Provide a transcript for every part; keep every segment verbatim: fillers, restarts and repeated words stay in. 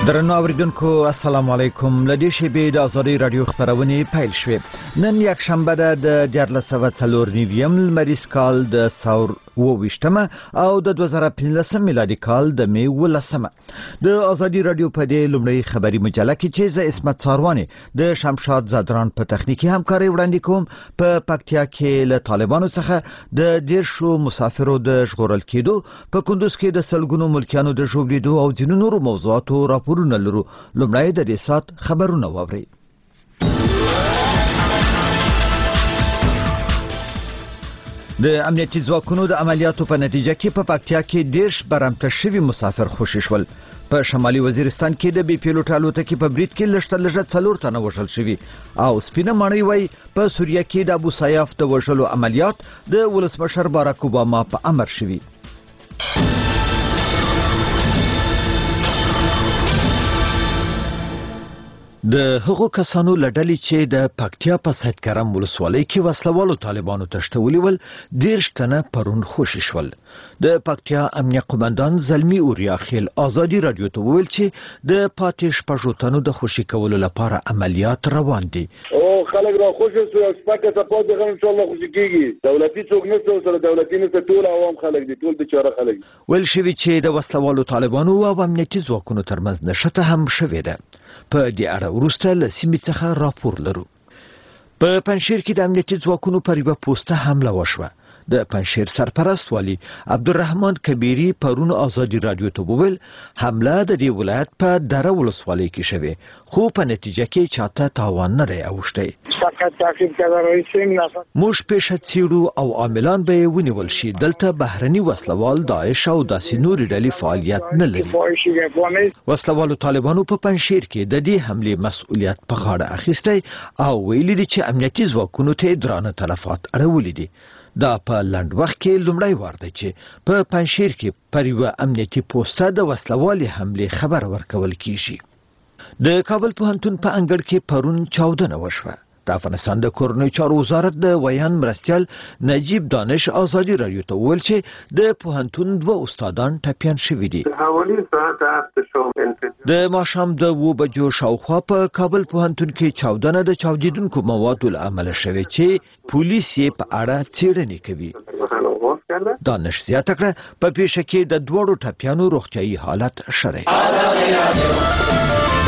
درنو اوریدونکو السلام علیکم. لدې شیبې د ازادي رادیو خبرونه پیل شوې. نن یک شنبه ده د دیارلس سوه څلور نویم لمریز کال د سور اوویشتمه او د دوه زره پنځلسم میلادي کال د می ولسمه. د ازادي رادیو په دې لومړی خبري مجله کې چې زه اسمت سارواني د شمشاد زادران په تخنیکی همکاري وړاندې کوم. په پکتیا کې له طالبانو څخه د دیرشو مسافرو د ژغورل کېدو، په کندوز کې د سلګونو ملکیانو د ژوبلیدو او ځینو نورو موضوعاتو راپورونه لرو. لومړی د دې سات خبرونه واورئ. د امنیتي ځواکونو د عملیاتو په نتیجه کې په پکتیا کې دیرش برمته شوي مسافر خوشي شول. په شمالي وزیرستان کې د بي پیلوټ الوتکې په برید کې لږ لږ څلور تنه وژل شوي او سپینه ماڼۍ وایي په سوریه کې د ابو سیاف د وژلو عملیات د ولسمشر باراک اوباما په امر شوي. د هغو کسانو لړلې چې د پکتیا په سید کرم ولسوالۍ کې وسلوالو طالبانو تشتولي ول، دیرش تنه پرون خوشي شول. د پکتیا امنیه قومندان زلمی اوریا خیل ازادي رادیو ته وویل چې د پاتې شپږو تنو د خوشي کولو لپاره عملیات روان دي. او خلک را خوشي شو او سپکه سپاس دغه ان شاء الله خوشي کیږي. دولتي څوک نشته سره دولتي نشته، ټول عوام خلک دي، ټول بیچاره خلک. ول شوی چې د وسلوالو طالبانو او امنیتي ځواکونو ترمنځ نشته هم شوې ده. په دې اړه وروسته له سیمې څخه راپور لرو. په پنځشیر کې د امنیتي ځواکونو پر یوه پوسټه حمله وشوه. د پنځشیر سرپرست والی عبدالرحمن کبیری پرون ازادي رادیو ته وویل حمله د دې ولایت په دره ولسوالۍ کې شوه، خو په نتیجه کې چاته تاوان نه دی اوښتی. موږ پیښه څیړو او عاملان به ونیول شي. دلته بهرني وسلوال داعش او داسې نورې ډلې فعالیت نه لري. وسلوالو طالبانو په پنځشیر کې د دې حملې مسؤلیت په غاړه اخیستی او ویلي دي چې امنیتي ځواکونو ته درانه تلفات اړولي دي. دا په لنډ وخت کې لومړی وار دی چې په پنځشیر کې پر یوه امنیتي پوسټه د وسلوالې حملې خبر ورکول کیږي. د کابل پوهنتون په انګړ کې پرون چاودنه وشوه. د افغانستان د کورنیو چارو وزارت د ویان مرستیال نجیب دانش ازادي رادیو ته وویل چې د پوهنتون دوه استادان ټپیان شوي دي. د ماښام د اوه بجو شاوخوا په کابل پوهنتون کې چاودنه د چاودیدونکو موادو له امله شوې چې پولیس یې په اړه څېړنې کوي. دانش زیاته کړه په پیښه کې د دوړو ټپیانو روغتیايي حالت شری.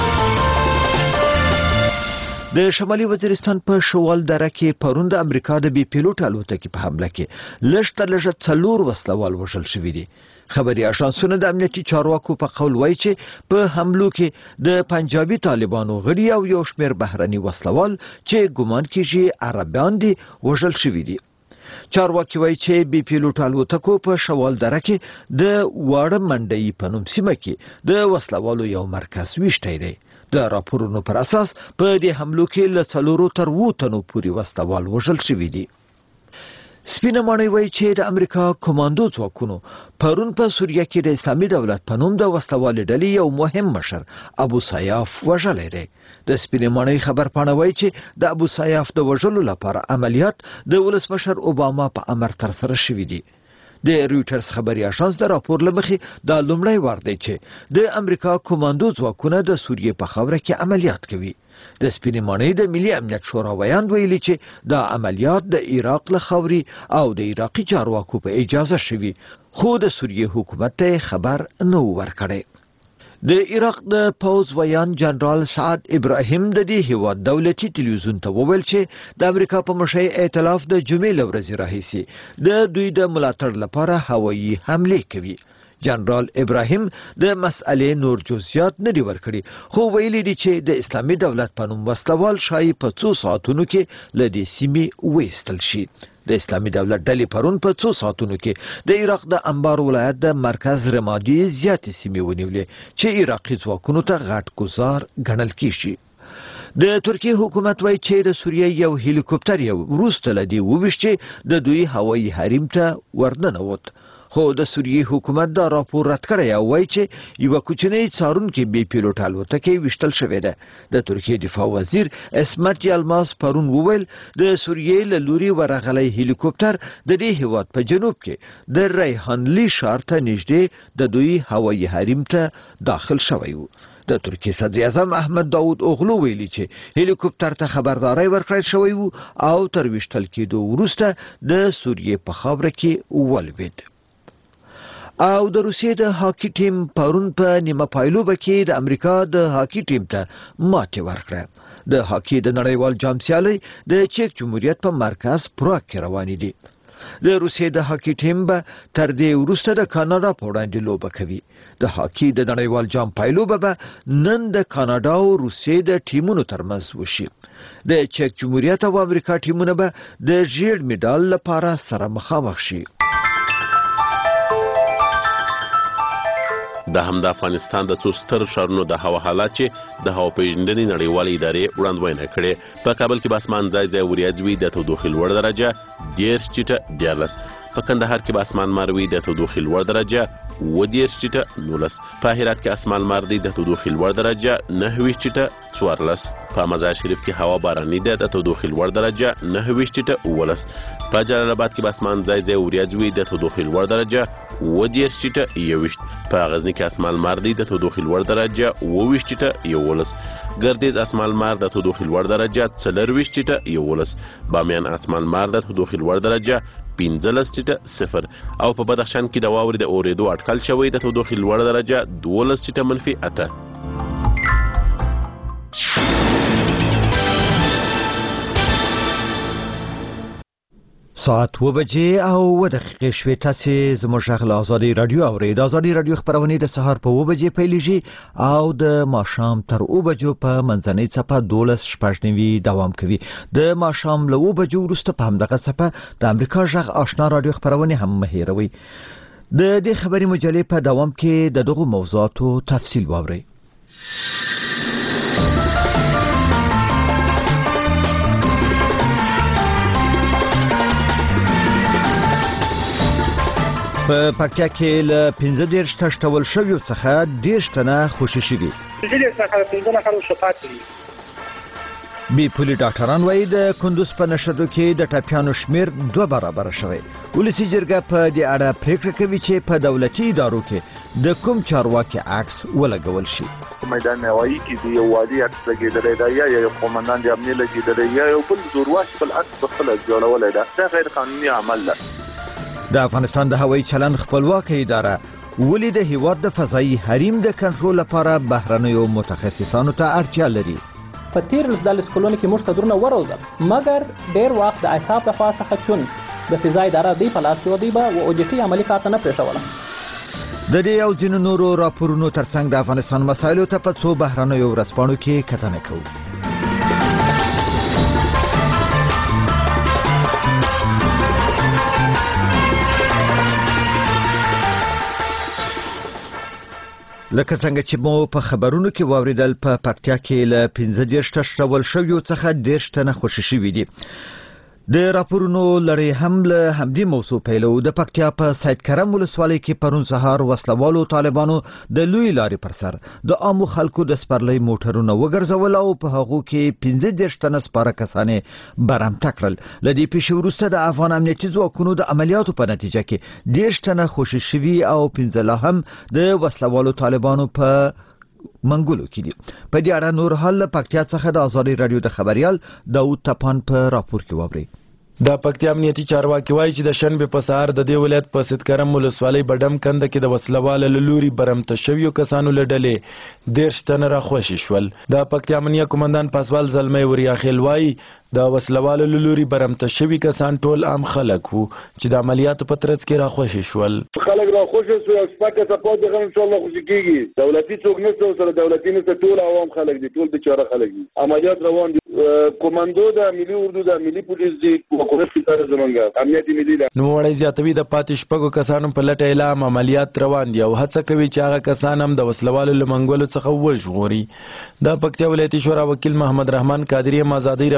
د شمالي وزیرستان په شوال دره کې پرون د امریکا د بي پیلوټ الوتکې په حمله کې لږ تر لږه څلور وسلوال وژل شوي دي. خبري اژانسونه د امنیتي چارواکو په قول وایي چې په حملو کې د پنجابي طالبانو غړي او یو شمېر بهرني وسلوال چې ګومان کیږي عربان دي وژل شوي دي. چارواکي وایي چې بي پیلوټ الوتکو په شوال دره کې د واړه منډۍ په نوم سیمه کې د وسلوالو یو مرکز ویشتی دی. د راپورونو پر اساس په دې حملو کې له څلورو تر اووه تنو پورې وسلوال وژل شوي دي. سپینه ماڼۍ وایي چې د امریکا کماندو ځواکونو پرون په سوریه کې د اسلامي دولت په نوم د وسلوالې ډلې یو مهم مشر ابو سیاف وژلی دی. د سپینې ماڼۍ خبرپاڼه وایي چې د ابو سیاف د وژلو لپاره عملیات د ولسمشر اوباما په امر ترسره شوي دي. د رویټرز خبري اژانس د راپور لمخې دا لومړی وار دی چې د امریکا کماندو ځواکونه د سوریې په خاوره کې عملیات کوي. د سپینې ماڼۍ د ملي امنیت شورا ویاند ویلي چې دا عملیات د عراق له خاوري او د عراقي چارواکو په اجازه شوي، خو د سوریې حکومت ته خبر نه ورکړی. د عراق د پوز ویان جنرال سعد ابراهیم د دې هیواد دولتي تلویزیون ته وویل چې د امریکا په مشرۍ ائتلاف د جمعې له ورځې راهیسې د دوی د ملاتړ لپاره هوایي حملې کوي. جنرال ابراهیم د مسئلې نور جزئیات نه دي ورکړي، خو ویلي دي چې د اسلامي دولت په نوم وسلوال شایي په څو ساعتونو کې له دې سیمې وایستل شي. د اسلامي دولت ډلې پرون په څو ساعتونو کې د عراق د انبار ولایت د مرکز رمادي زیاتې سیمې ونیولې چې عراقي ځواکونو ته غټ ګزار ګڼل کیږي. د ترکیه حکومت وایي چې د سوریې یو هلیکوپټر یو وروسته له دې وویشت چې د دوی هوایي حریم ته ورننوت. خو د سوریې حکومت دا راپور رد کړی او وایي چې یوه کوچنۍ څارونکې بې پیلوټه الوتکې ویشتل شوې ده. د ترکیې دفاع وزیر اسمت یلماز پرون وویل د سوریې له لوري ورغلی هلیکوپټر د دې هیواد په جنوب کې د ریحانلی ښار ته نږدې د دوی هوایي حریم ته داخل شوی و. د ترکیې صدر اعظم احمد داود اوغلو ویلي چې هلیکوپټر ته خبرداري ورکړل شوی و او تر ویشتل کېدو وروسته د سوریې په خاوره کې ولوېد. او د روسیې د هاکي ټیم پرون په نیمه پایلوبه کې د امریکا د هاکي ټیم ته ماتې ورکړه. د هاکي د نړیوال جام سیالۍ د چک جمهوریت په مرکز پراګ کې روانې دي. د روسیې د هاکي ټیم به تر دې وروسته د کاناډا په وړاندې لوبه کوي. د هاکي د نړیوال جام پایلوبه به نن د کاناډا او روسیې د ټیمونو ترمنځ وشي. د چک جمهوریت او امریکا ټیمونه به د ژیړ میډال لپاره سره مخامخ شي. د هم د افغانستان د څو ستر ښارونو د هوا حالات چې د هوا پیژندنې نړیوالې ادارې وړاندوینه کړې. په کابل کې به اسمان ځای ځای وریځ وي، د تودوخې لوړ درجه دېرش ټیټه دیارلس. په کندهار کې به اسمان مار وي، د تودوخې لوړ درجه اووه دېرش ټیټه نولس. په هرات کې اسمان مار دی، د تودوخې لوړ درجه نهه ویشت ټیټه څوارلس. په مزار شریف کې هوا باراني ده، د تودوخې لوړ درجه نهه ویشت ټیټه اوولس. په جلال آباد کې به اسمان ځای ځای وریځ وي، د تودوخې لوړ درجه اووه دېرش ټیټه یوویشت. په غزني کې اسمان مار دی، د تودوخې لوړ درجه اووه ویشت ټیټه یوولس. ګردیز اسمان مار د تودوخې لوړ درجه څلرویشت ټیټه یوولس. بامیان اسمان مار د تودوخې لوړ درجه پنځلس ټیټه صفر. او په بدخشان کې د واورې د اورېدو اټکل شوی، د تودوخې لوړ درجه دولس ټیټه منفي اته. ساعت و بجې او و دقیقې شوې. تاسې زموږ غږ له ازادۍ راډیو اورئ. د ازادۍ راډیو خپرونې د سهار په اوه بجې پیلیږي او د ماښام تر اوه بجو په منځنۍ څپه دولس شپږ نوي دوام کوي. د ماښام له اوه بجو وروسته په همدغه څپه د امریکا غږ آشنا راډیو خپرونې هم مه هېروئ. د دې خبري مجلې په دوام کې د دغو موضوعاتو تفصیل واورئ. په پکتیا کې له پنځه دېرش تشتول شویو څخه دېرش تنه خوشي شوي. پنځه دېرش څخه پنځه نفر وفات شوي. بي پولي ډاکټران وایي د کندوز په نشدو کې د ټپیانو شمیر دوه برابره شوی. ولسي جرګه په دې اړه پریکړه کوي چې په دولتي ادارو کې د کوم چارواکي عکس ولګول شي. میدان هوایي کې د یو والي عکس لګېدلی دی، یا یو قومندان د امنیه لګېدلی، یا یو بل زورواکي خپل عکس پخپله جوړولی ده. دا غیر قانوني عمل ده. د افغانستان د هوایي چلند خپلواکه اداره ولې د هیواد د فضایي حریم د کنټرول لپاره بهرنیو متخصصانو ته اړتیا لري؟ په تیر دالس کلونو کې موږ تدرونه وروزل، مګر ډیر وخت د ایساپ لخوا څخه چون د فضا اداره دی په لاس کې ودی به او اوجټي عملي کار نه پرېښوله. د دې او ځینو نورو راپورونو ترڅنګ د افغانستان مسایلو ته په څو بهرنیو ورځپاڼو کې کتنه کوو. لکه څنګه چې مو په خبرونو کې واوریدل، په پکتیا کې له پنځه دېرش تشتول شویو څخه دېرش تنه خوشي شوي دي. د راپورونو لړۍ هم له همدې موضوع پیلو. د پکتیا په سید کرم ولسوالۍ کې پرون سهار وسلوالو طالبانو د لوی لارې پر سر د عامو خلکو د سپرلۍ موټرونه وګرځول او په هغو کې پنځه دېرش تنه سپاره کسانې برمته کړل. له دې پیښې وروسته د افغان امنیتي ځواکونو د عملیاتو په نتیجه کې دېرش تنه خوشي شوي او پنځه لا هم د وسلوالو طالبانو په منګولو کې دي. په دې اړه نور حال پکتیا څخه د ازادۍ راډیو د خبريال داود تپان په راپور کې واوري. د پکتیا امنیتي چارواکي وایي چې د شنبې په سهار د دې ولایت په سید کرم ولسوالۍ بډم کنده کې د وسلوال له لوري برمته شویو کسانو له ډلې دېرش تنه راخوشي شول. د پکتیا امنیه قومندان پاسوال زلمی وریاخیل وایي د وسلوالو له لوري برمته شوي کسان ټول عام خلک وو چې د عملیاتو په ترڅ کې راخوشي شول. خلک راخوشي شو او شپږ څپات دغه ان شاء الله خوشي کیږي. دولتي څوک نشته سره، دولتي نشته، ټول عوام خلک دي، ټول بیچاره خلک دي. عملیات روان دي. کمانډو د ملي اردو د ملي پولیس دي حکومت اداره زمونږه امنیت ملي ده. نو وړي زیاتوي د پاتې شپږو کسانو په لټه اعلان عملیات روان دي او هڅه کوي چې هغه کسان هم د وسلوالو له منګولو څخه وژغوري. د پکتیا ولایتي شورا وکیل محمد رحمان قادری آزادۍ راډیو سره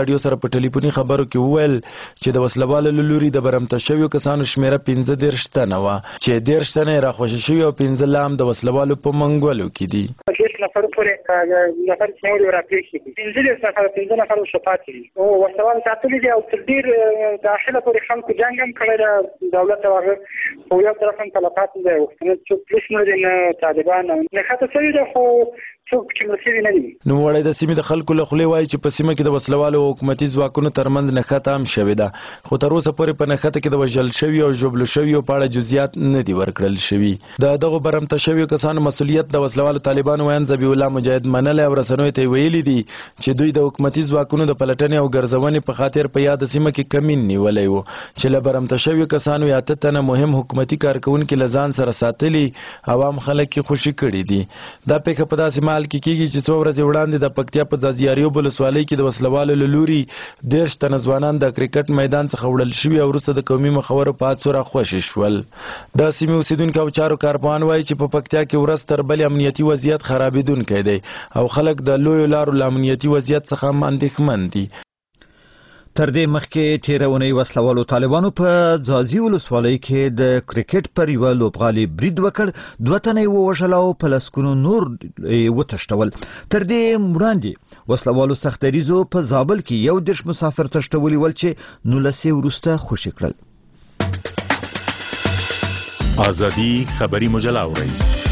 په ټلیفوني خبرو کې وویل چې د وسلوالو له لوري د برمته شویو کسانو شمیره پنځه دېرش تنه وه چې دېرش تنه یې راخوشي شوي او پنځه لا هم د وسلوالو په منګولو کې دي. دېرش نفر پورې نفر چې نور راپېښ شي پنځه دېرش نفر پنځه نفر وسه پاتې دي او وسلوال ساتلي دي او تر ډېر داخله پورې خلکو جنګ هم کړی ده. دولت او هغه په یو طرف هم تلفات دی وختونه څوک پولیس نه دي نه طالبان نه خاطر شوي ده خو څوک چې مرسي نه دي. نوموړی د سیمې د خلکو له خولې وایي چې په سیمه کې د وسلوالو او حکومتي ځواکونو ترمنځ نښته هم شوې ده خو تر اوسه پورې په نښته کې د وژل شوي او ژوبلو شویو په اړه جزئیات نه دي ورکړل شوي. د دغو برمته شویو کسانو مسؤلیت د وسلوالو طالبانو ویاند ذبیح الله مجاهد منلی او رسنیو ته ویلي دي چې دوی د حکومتي ځواکونو د پلټنې او ګرځونې په خاطر په یاده سیمه کې کمین نیولی و چې له برمته شویو کسانو یا اته تنه مهم حکومتي کارکوونکي له ځان سره ساتلي عوام خلک یې خوشي کړي دي. دا پیښه په داسې مهال کې کېږي چې څو ورځې وړاندې د پکتیا په ځاځیاریوب ولسوالۍ کې د وسلوالو له لوري دېرش تنه ځوانان د کرکټ میدان څخه وړل شوي او وروسته د قومي مخورو په حادثو راخوشي شول. د سیمې اوسېدونکي او چارو کارپوهان وایي چې په پکتیا کې ورځ تر بلې امنیتي وضعیت خرابېدونکی دی او خلک د لویو لارو له امنیتي وضعیت څخه هم اندېښمن دي. تر دې مخکې تیره اونۍ وسلوالو طالبانو په ځاځي ولسوالۍ کې د کرکټ پر یوه لوبغالي برید وکړ، دوه تنه یې ووژل او په لسګونو نور یې وتښتول. تر دې وړاندې وسلوالو سختدریځو په زابل کې یو دېرش مسافر تښتولي ول چې نولس یې وروسته خوشي کړل. ازادي خبري مجله اورئ.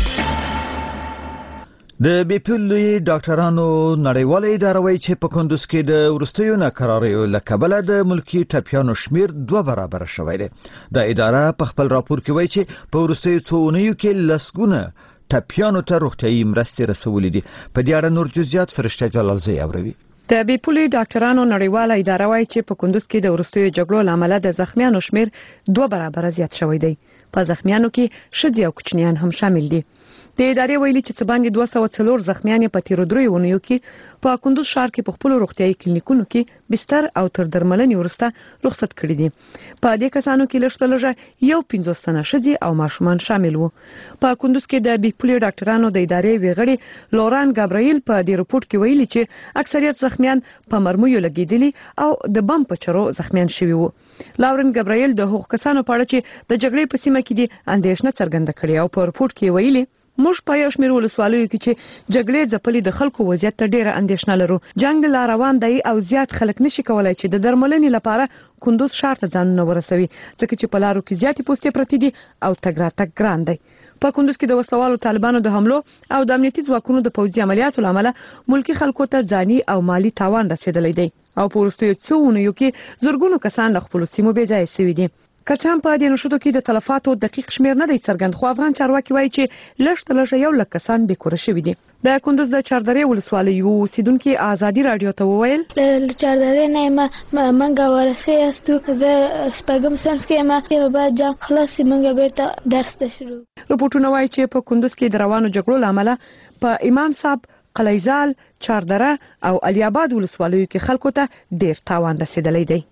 د بیپلوی ډاکټرانو نړیواله اداره وایي چې په کندوز کې د وروستیو ناکراریو له کبله د ملکي ټپیانو شمیر دوه برابره شوی دی. دا اداره په خپل راپور کې وایي چې په وروستیو څو اونیو کې لسګونه ټپیانو ته روغتیایي مرستې رسولې دي. په دې اړه نور جزئیات فرشته جلالزی اوروي. د بیپلوی ډاکټرانو نړیواله اداره وایي چې په کندوز کې د وروستیو جګړو له امله د زخمیانو شمیر دوه برابره زیات شوی دی. په زخمیانو کې ښځې او کوچنیان هم شامل دي. د ادارې ویلي چې څه باندې دوه سوه څلور زخمیان په تیرو دریو اونیو کې په کندوز ښار کې په خپلو روغتیایي کلینیکونو کې بستر او تر درملنې وروسته رخصت کړي دي. په دې کسانو کې لږ تر لږه یو پنځوس تنه ښځې او ماشومان شامل وو. په کندوز کې د بیپلوی ډاکټرانو د ادارې ویغړي لوران ګابریل په دې رپورت کې ویلي چې اکثریت زخمیان په مرمیو لګیدلي او د بم په چرو زخمیان شوي وو. لورن ګابریل د هغو کسانو په اړه چې د جګړې په سیمه کې دي اندېښنه څرګنده کړې او په رپورت کې ویلي موږ په یو شمېر ولسوالیو کې چې جګړې ځپلې د خلکو وضعیت ته ډېره اندېښنه لرو. جنګ لا روان دی او زیات خلک نشي کولای چې د درملنې لپاره کندوز ښار ته ځانونه ورسوي ځکه چې په لارو کې زیاتې پوستې پرتې دي او تګ راتګ ګران دی. په کندوز کې د وسلوالو طالبانو د حملو او د امنیتي ځواکونو د پوځي عملیاتو له امله ملکي خلکو ته ځاني او مالی تاوان رسیدلی دی او په وروستیو څو اونیو کې زرګونو کسان له خپلو سیمو بې ځایه سوي دي. که څه هم په دې نښتو کې د تلفاتو دقیق شمیر نه دی څرګند، خو افغان چارواکي وایي چې لږ تر لږه یو لک کسان بېکوره شوي دي. د کندوز د چاردرې ولسوالۍ یو اوسیدونکي ازادي راډیو ته وویل له چاردرې نه یم موږ ورسې یاستو د شپږم صنف کې یم نو باید جنګ خلاص شي موږ بیرته درس ته شروع. رپورټونه وایي چې په کندوز کې د روانو جګړو له امله په امام صاحب، قلیزال، چاردره او علي آباد ولسوالیو کې خلکو ته ډېر تاوان رسیدلی دی.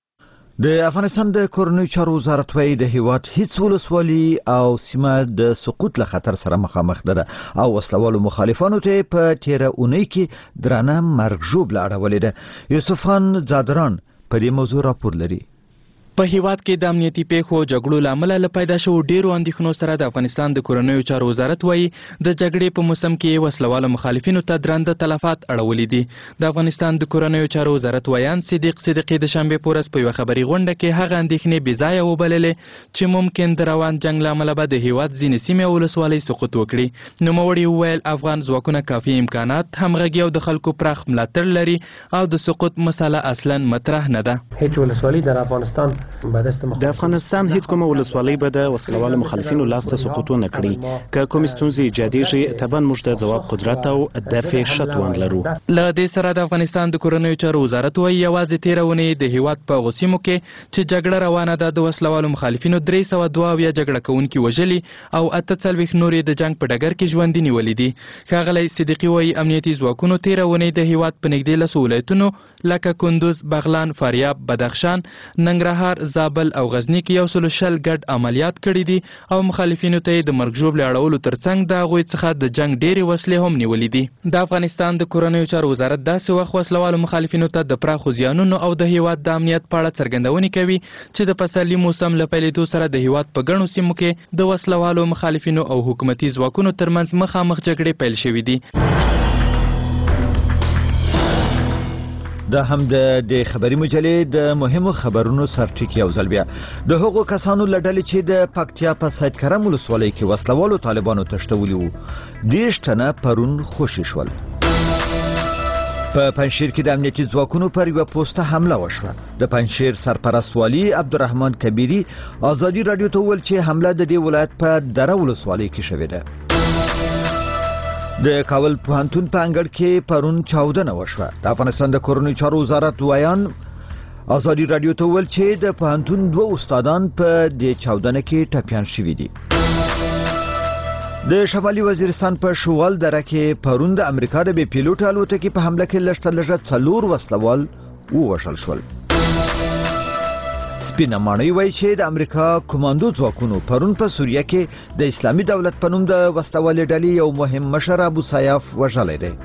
د افغانستان د کورنیو چارو وزارت وایي د هیواد هیڅ ولسوالي او سیمه د سقوط له خطر سره مخامخ ده او وسلوالو مخالفانو ته په تیره اونۍ کې درانه مرګ ژوبله اړولې ده. یوسف خان زادران په دې موضوع راپور لري. په هیواد کې د امنیتي پیښو جګړو له امله له پیدا شوو ډیرو اندېښنو سره د افغانستان د کورنیو چارو وزارت وایي د جګړې په موسم کې وسلوالو مخالفینو ته درانده تلفات اړولي دي. د افغانستان د کورنیو چارو وزارت ویان صدیق صدیقي د شنبې په ورځ په یوه خبري غونډه کې هغه اندېښنې بې ځایه وبللې چې ممکن د روان جنګ له امله به د هیواد ځینې سیمې او ولسوالۍ سقوط وکړي. نوموړي وویل افغان ځواکونه کافي امکانات، همغږي او د خلکو پراخ ملاتړ لري او د سقوط مسله اصلا مطرح نه ده. هیڅ ولسوالۍ در افغانستان د افغانستان هیڅ کومه ولسوالۍ به د وسلوالو مخالفینو لاس ته سقوط ونه کړي. که کومې ستونزې ایجادېږي طبعا موږ د ځواب قدرت او دفع ښه توان لرو. له دې سره د افغانستان د کورنیو چارو وزارت وایي یوازې تېره اونۍ د هیواد په هغو سیمو کې چې جګړه روانه ده د وسلوالو مخالفینو درې سوه دوه اویا جګړه کوونکي وژلي او اته څلوېښت نور یې د جنګ په ډګر کې ژوندي نیولي دي. ښاغلی صدیقي وایي امنیتي ځواکونو تېره اونۍ د هیواد په نږدې لسو ولایتونو لکه کندوز، بغلان، فاریاب، بدخشان، ننګرهار، زابل او غزنی کې یو سل شل ګډ عملیات کړي دي او مخالفینو ته د مرګ ژوبلې اړولو ترڅنګ د هغوی څخه د جنگ ډېرې وسلې هم نیولې دي. د افغانستان د کورنیو چارو وزارت داسې وخت وسلوالو مخالفینو ته د پراخو زیانونو او د هیواد د امنیت په اړه څرګندونې کوي چې د پسرلي موسم له پیلېدو سره د هیواد په ګڼو سیمو کې د وسلوالو مخالفینو او حکومتي ځواکونو ترمنځ مخامخ جګړې پیل شوې دي. دا هم د خبري مجلې د مهمو خبرونو سرټیک یو ځل بیا د هغو کسانو لړل چې د پکتیا په سید کرم ولسوالۍ کې وسلوالو طالبانو تشتولي وو دیش تنه پرون خوشی شول. په پنځشیر کې د امنیتي ځواکونو پر یو پوسټه حمله وشوه. د پنځشیر سرپرست والی عبدالرحمن کبیری ازادي رادیو ته ویل چې حمله د دې ولایت په دره ولسوالۍ کې شوې ده. د کابل پوهنتون په انګړ کې پرون چاودنه وشوه. د افغانستان د کورنیو چارو وزارت وایان ازادي رادیو ته ویل چې د پوهنتون دوه استادان په دې چاودنه کې ټپیان شوي دي. د شمالي وزیرستان په شوال دره کې پرون د امریکا د بي پیلوټ الوتکې په حمله کې لږ تر لږه څلور وسلوال ووژل شول. سپینه ماڼۍ وایي چې د امریکا کمانډو ځواکونو پرون په سوریه کې د اسلامي دولت په نوم د وسلوالې ډلې یو مهم مشر ابو سیاف وژلی دی.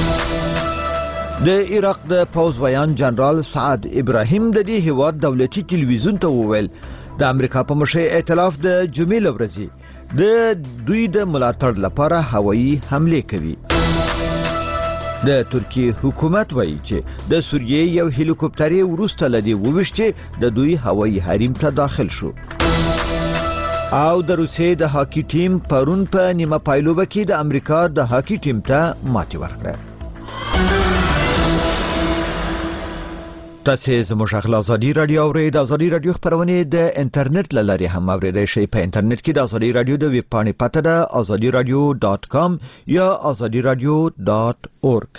د عراق د پوځ ویان جنرال سعد ابراهیم د دې هیواد دولتي ټلویزیون ته وویل د امریکا په مشرۍ ائتلاف د جمعې له ورځې د دوی د ملاتړ لپاره هوایي حملې کوي. د ترکیه حکومت وایي چې د سوریې یو هلیکوپټر یې وروسته له دې وویشت چې د دوی هوایي حریم ته داخل شو. او د روسیې د هاکي ټیم پرون په نیمه پایلوبه کې د امریکا د هاکي ټیم ته ماتې ورکړه. تاسو زموږ غږ ازادي رادیو اورئ. د ازادي رادیو خبرونه د انټرنیټ له لارې هم اوریدای شئ. په انټرنیټ کې د ازادي رادیو د ویب پاڼې پته ده ازادي رادیو ډاټ کام یا ازادي رادیو ډاټ اورګ.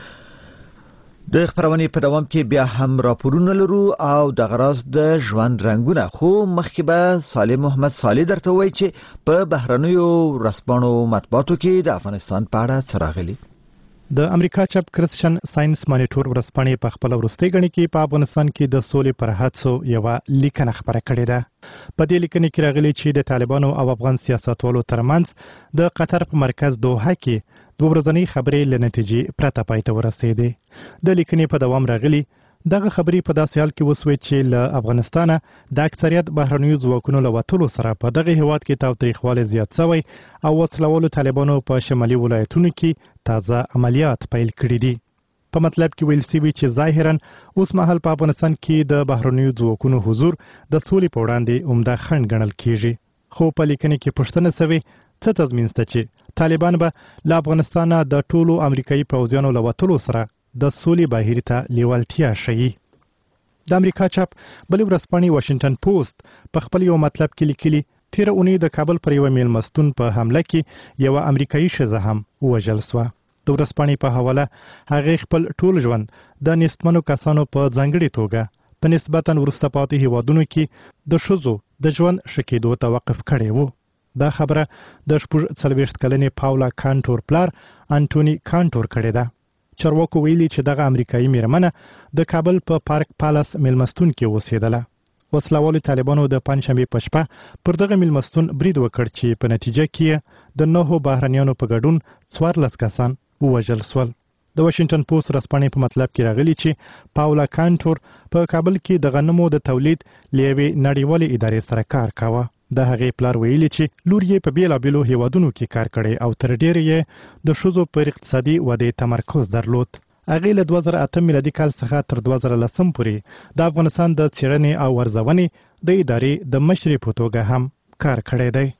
د خبرونه په دوام کې بیا هم راپورونه لرو او د غراس د ژوند رنگونه خو مخکې به صالح محمد صالح درته وایي چې په بهرنیو رسمانو مطبوعاتو کې د افغانستان په اړه څه راغلي. د امریکا چپ کرسچن ساينس مانیټور ورځپاڼې په خپل وروستۍ غړي کې په افغانستان کې د سولې پر هڅو یو لیکنه خبره کړې ده. په دې لیکنه کې راغلي چې د طالبانو او افغان سیاستوالو ترمنځ د قطر په مرکز دوحه کې دوه ورځنۍ خبرې له نتیجې پرته پای ته ورسېدې. د لیکنې په دوام راغلي دغه خبرې په داسې حال کې وسوې چې له افغانستانه د اکثریت بهرنیو ځواکونو له وتلو سره په دغه هیواد کې تاوتریخوالی زیات شوی او وسلوالو طالبانو په شمالي ولایتونو کې تازه عملیات پیل کړي دي. په مطلب کې ویل شوي چې ظاهرا اوس مهال په افغانستان کې د بهرنیو ځواکونو حضور د سولې په وړاندې عمده خنډ ګڼل کیږي. خو په لیکنه کې پوښتنه شوې څه تضمین شته چې طالبان به له افغانستانه د ټولو امریکایي پوځیانو له وتلو سره د سولې بهیر ته لیوالتیا شي. د امریکا چپ بل ورځپاڼې واشنگټن پوسټ په خپل یو مطلب کې لیکلي تیر اونۍ د کابل پر یو میلمستون په حمله کې یو امریکایي ښځه هم ووژل شوه. د ورځپاڼې په حواله هغې خپل ټول ژوند د نېستمنو کسانو په ځانګړې توګه په نسبتا وروسته پاتې هیوادونو کې د ښځو د ژوند ښه کېدو ته وقف کړی و. دا خبره د شپږ څلوېښت کلنې پاولا کانټور پلار انټوني کانټور کړې ده. چارواکو ویلي چې دغه امریکایي میرمنه د کابل په پارک پالاس میلمستون کې اوسېدله. وسلوالو طالبانو د پنځشنبې په شپه پر دغه میلمستون برید وکړ چې په نتیجه کې د نهو بهرنیانو په ګډون څوارلس کسان ووژل شول. د واشنگټن پوسټ ورځپاڼې په مطلب کې راغلي چې پاولا کانټور په کابل کې د غنمو د تولید له یوې نړیوالې ادارې سره کار کاوه. د هغې پلار ویلي چې لور یې په بیلابیلو هیوادونو کې کار کړی او تر ډیره یې د ښځو پر اقتصادي ودې تمرکز درلود. هغې له دوه زره اته میلادي کال څخه تر دوه زره لسم پورې د افغانستان د څېړنې او ارزونې د ادارې د مشرې په توګه هم کار کړی دی.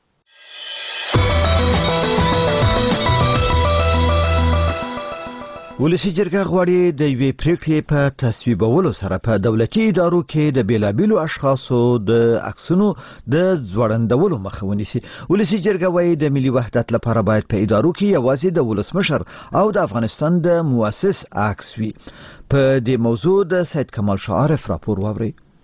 ولسی جرګه غواړي د یوې پریکړې په تصویبولو سره په دولتي ادارو کې د بیلابیلو اشخاصو د عکسونو د ځوړندولو مخه ونیسي. ولسی جرګه وايي د ملي وحدت لپاره باید په ادارو کې یوازې د ولسمشر او د افغانستان د مؤسس عکس وي. په دې موضوع د سید کمال شاه عارف راپور واوري.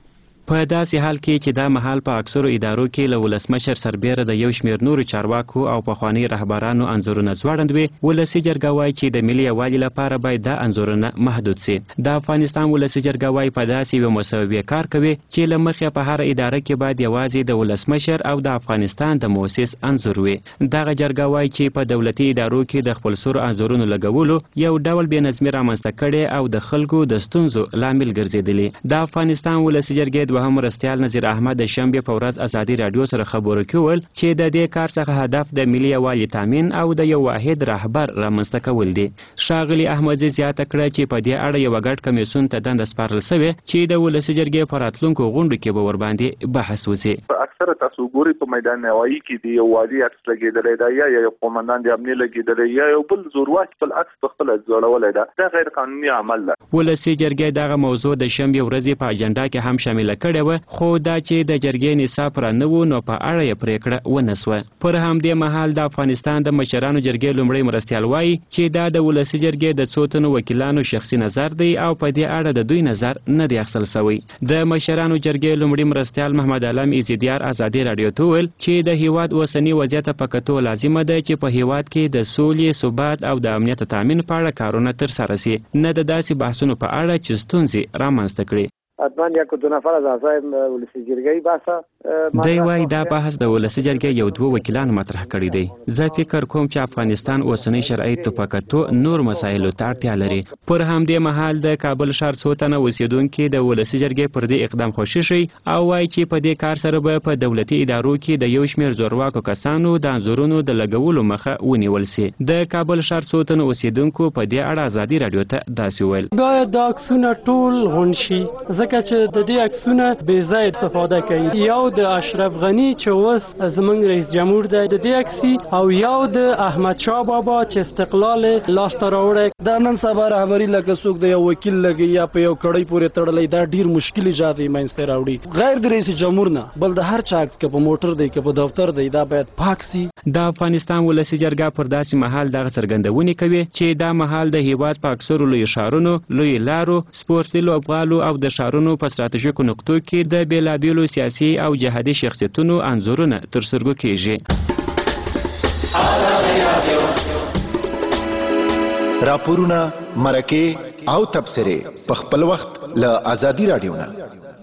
په داسې حال کې چې دا مهال په اکثرو ادارو کې له ولسمشر سربیره د یو شمېر نورو چارواکو او پخواني رهبرانو انځورونه ځوړند وي، ولسي جرګه وایي چې د ملي یووالي لپاره باید دا انځورونه محدود سي. د افغانستان ولسي جرګه وایي په داسې یوه مسویه کار کوي چې له مخې په هر اداره کې باید یوازې د ولسمشر او د افغانستان د مؤسس انځور وي. دغه جرګه وایي چې په دولتي ادارو کې د خپل سرو انځورونو لګولو یو ډول بې نظمي رامنځته کړې او د خلکو د ستونزو لامل ګرځېدلي. د افغانستان ولسي جرګې دوهم مرستیال نظیر احمد د شنبې په ورځ ازادي راډیو سره خبرو کې وویل چې د دې کار څخه هدف د ملي یووالي تامین او د یو واحد رهبر رامنځته کول دي. ښاغلي احمدزي زیاته کړه چې په دې اړه یوه ګډ کمیسیون ته دنده سپارل سوې چې د ولسي جرګې په راتلونکو غونډو کې به ورباندې بحث وشي. اکثره تاسو ګورئ په میدان نوایي کې د یووالي عکس لګېدلی دی، یا یو قومندان د امنیه لګېدلی، یا یو بل زورواکي خپل عکس په خپله ځوړولی ده. دا غیر قانوني عمل ده. ولسي جرګې دغه موضوع د شنبې ورځې په اجنډا کې هم شامله کړې وه، خو دا چې د جرګې نصاب را نه و نو په اړه یې پرېکړه ونه سوه. پر همدې مهال د افغانستان د مشرانو جرګې لومړی مرستیال وایي چې دا د ولسي جرګې د څو تنو وکیلانو شخصي نظر دی او په دې اړه د دوی نظر نه دی اخیستل سوی. د مشرانو جرګې لومړي مرستیال محمد علم ایزیدیار ازادي راډیو ته وویل چې د هیواد اوسني وضعیت په کتو لازمه ده چې په هیواد کې د سولې، ثبات او د امنیت تامین په اړه کارونه ترسره سي، نه د داسې بحثونو په اړه چې ستونزې رامنځته کړي. حتما یک دو نفر از اعضای ولسی جرګې باسه دی وایي دا بحث د ولسي جرګې یو دوه وکیلانو مطرح کړی دی. زه فکر کوم چې افغانستان اوسنی شرایطو په کتو نور مسایلو ته اړتیا لري. پر همدې مهال د کابل ښار څو تنه اوسېدونکي د ولسي جرګې پر دې اقدام خوښي شي او وایي چې په دې کار سره به په دولتي ادارو کې د یو شمېر زورواکو کسانو د انځورونو د لګولو مخه ونیول سي. د کابل ښار څو تنه اوسېدونکو په دې اړه ازادي راډیو ته داسې ویل: باید دا عکسونه ټول غونډ شي، ځکه چې د دې عکسونه بې ځایه استفاده کوي. یو د اشرف غني چې اوس زموږ رئیس جمهور دی د دې عکسي، او یو د احمد شاه بابا چې استقلال لاسته راوړی. دا نن سبا رهبري لکه څوک د یو وکیل لګي یا په یو کړۍ پورې تړلی، دا ډیر مشکل ایجاد یې منځته راوړي. غیر د رئیس جمهور نه بل د هر چا عکس که په موټر دی که په دفتر دی دا باید پاک سي. د افغانستان ولسي جرګه پر داسې مهال دغه څرګندونې کوي چې دا مهال د هیواد په اکثرو لویو ښارونو، لویو لارو، سپورتي لوبغالو او د ښارونو په ستراتیژیکو نقطو کې د بېلابېلو سیاسي او جهادي شخصیتونو انځورونه تر سترګو کېږي. راپورونه، مرکې او تبصرې په خپل وخت له ازادي راډیو نه.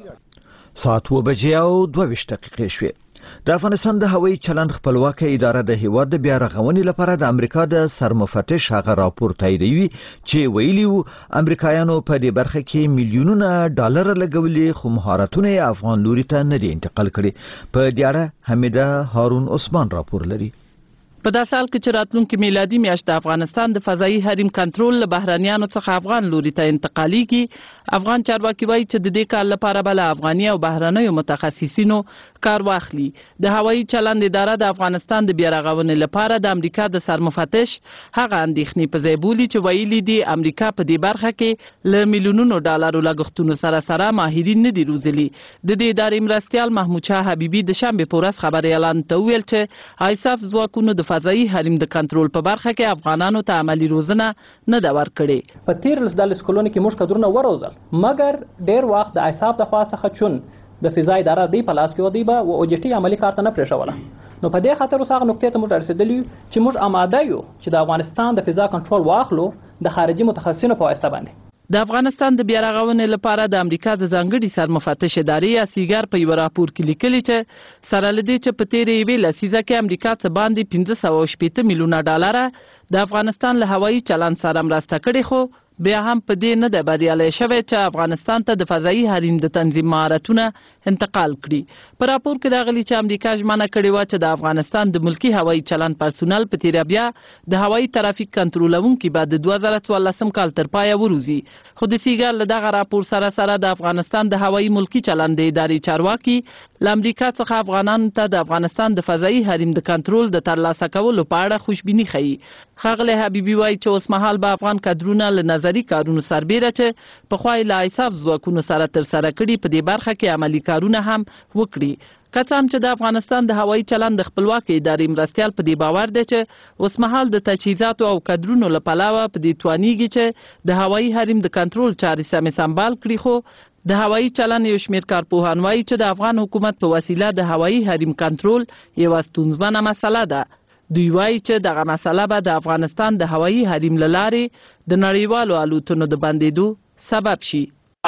ساعت اوه بجې او دوه ویشت دقیقې شوې. د افغانستان د هوایي چلند خپلواکه اداره د هیواد د بیا رغونې لپاره د امریکا د سرمفتش هغه راپور تاییدوي چې ویلي وو امریکایانو په دې برخه کې میلیونونه ډالر لګولي، خو مهارتونه یې افغان لوري ته نه دي انتقال کړي. په دې اړه حمیده هارون عثمان راپور لري. په داسې حال کې چې راتلونکي میلادي میاشت د افغانستان د فضایي حریم کنټرول له بهرانیانو څخه افغان لوري ته انتقالیږي، افغان چارواکي وایي چې د دې کار لپاره به له افغاني او بهرنیو متخصصینو کار واخلي. د هوایي چلند اداره د افغانستان د بیا رغونې لپاره د امریکا د سرمفتش هغه اندېښنې په ځای بولي چې ویلي دي امریکا په دې برخه کې له میلیونونو ډالرو لګښتونو سره سره ماهرین نه دي روزلي. د دې ادارې مرستیال محمود شاه حبیبي د شنبې په ورځ خبري اعلان ته وویل چې آیساف ځواکونو د فضایي حریم د کنټرول په برخه کې افغانانو ته عملی روزنه نه ده ورکړې. په تیر لسدالس کلونو کې موږ کدرونه وروزل، مګر ډیر وخت د آیساف د خوا څخه چون د فضا اداره دی په لاس کې ودی به او اوجټي عملی کار ته نه پرېښوله. نو په دې خاطر اوس هغه نقطې ته موږ رسېدلي یو چې موږ آماده یو چې د افغانستان د فضا کنټرول واخلو د خارجي متخصصینو په واسطه باندې. د افغانستان د بیا رغونې لپاره د امریکا د ځانګړي سرمفتش ادارې یا سیګار په یو راپور کې لیکلي چې سره له دې چې په تیرې یوې لسیزه کې امریکا څه باندې پنځه سوه شپېته میلیونه ډالره د افغانستان له هوایي چلند سره مرسته کړې، خو بیا هم په دې نه ده بریالی شوی چې افغانستان ته د فضایي حریم د تنظیم مهارتونه انتقال کړي. په راپور کې راغلي چې امریکا ژمنه کړې وه چې د افغانستان د ملکي هوایي چلند پرسونل په تیره بیا د هوایي ترافیک کنټرولونکي به د دوه زره څوارلسم کال تر پایه وروزي. خو د سیګار له دغه راپور سره سره د افغانستان د هوایي ملکي چلند د ادارې چارواکي له امریکا څخه افغانانو ته د افغانستان د فضایي حریم د کنټرول د ترلاسه کولو په اړه خوشبیني ښیي. ښاغلی حبیبي وایي چې اوس مهال به افغان کادرونه له نظري کارونو سربیره چې پخوا یې له آیساف ځواکونو سره ترسره کړي په دې برخه کې عملي کارونه هم وکړي. که څه هم چې د افغانستان د هوایي چلند د خپلواکې ادارې مرستیال په دې باور دی چې اوسمهال د تجهیزاتو او کدرونو له پلوه په دې توانیږي چې د هوایي حریم د کنټرول چارې سمې سمبال کړي، خو د هوایي چلند یو شمېر کارپوهان وایي چې د افغان حکومت په وسیله د هوایي حریم کنټرول یوه ستونزمنه مسله ده. دوی وایي چې دغه مسله به د افغانستان د هوایي حریم له لارې د نړیوالو الوتنو د بندېدو سبب شي.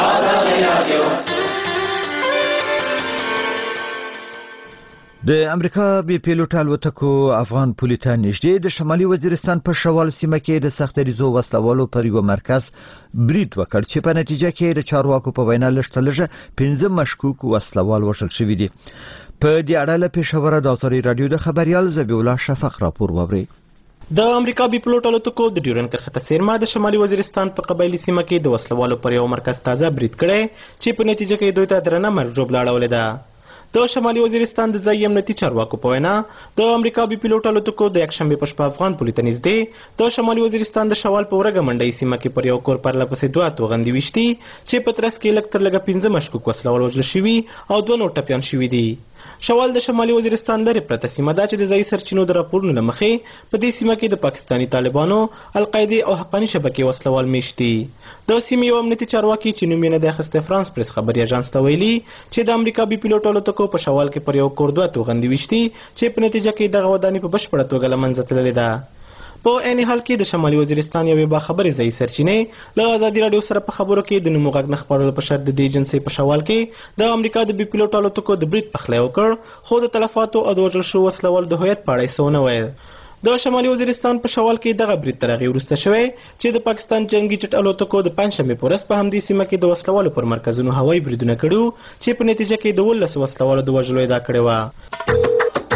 د امریکا بي پیلوټ الوتکو افغان پولي ته نږدې د شمالي وزیرستان په شوال سیمه کې د سخت دریزو وسلوالو پر یو مرکز برید وکړ چې په نتیجه کې د چارواکو په وینا لږ لږه پنځه مشکوک وسلوال وژل شوي دي. په دې اړه له پېښوره د ازادي رادیو د خبريال زبیح الله شفق راپور ووري. د امریکا بي پیلوټ الوتکو د ډیورن کرښته څیرمه د شمالي وزیرستان په قبایلي سیمه کې د وسلوالو پر یو مرکز تازه برید کړی چې په نتیجه کې دوی ته درنه مرګ ژوبله اړولې ده. د شمالي وزیرستان د ځایي امنیتي چارواکو په وینا د امریکا بي پیلوټ الوتکو د یکشنبې په شپه افغان پولي ته نږدې د شمالي وزیرستان د شوال په ورګه منډۍ سیمه کې پر یو کور پرله پسې دوه توغندي ویشتي چې په ترڅ کې لږ تر لږه پنځه مشکوک وسلوال وژل شوي او دوه نور ټپیان شوي دي. شوال د شمالي وزیرستان لرې پرته سیمه ده چې د ځایي سرچینو د راپورونو له مخې په دې سیمه کې د پاکستاني طالبانو، القاعدې او حقاني شبکې وسلوال میشت دي. د سیمې یو امنیتي چارواکي چې نوم یې نه دی اخیستی فرانس پریس خبري اژانس ته ویلي چې د امریکا بي پیلوټ الوتکو په شوال کې پر یو کور دوه توغندي ویشتي چې په نتیجه کې دغه ودانۍ په بشپړه توګه له منځه تللې ده. په عین حال کې د شمالي وزیرستان یوې باخبرې ځایي سرچینې له ازادي راډیو سره په خبرو کې د نومو غږ نه خپرولو په شرط د دې ایجنسۍ په شوال کې د امریکا د بي پیلوټ الوتکو د برید پخلی وکړ، خو د تلفاتو او د وژل شوو وسلوالو د هویت په اړه یې څه ونه ویل. د شمالي وزیرستان په شوال کې دغه برید تر هغې وروسته شوی چې د پاکستان جنگي جټ الوتکو د پنجشنبې په ورځ په همدې سیمه کې د وسلوالو پر مرکزونو هوایي بریدونه کړي چې په نتیجه کې د ولس وسلوالو د وژلو ادعا کړې وه.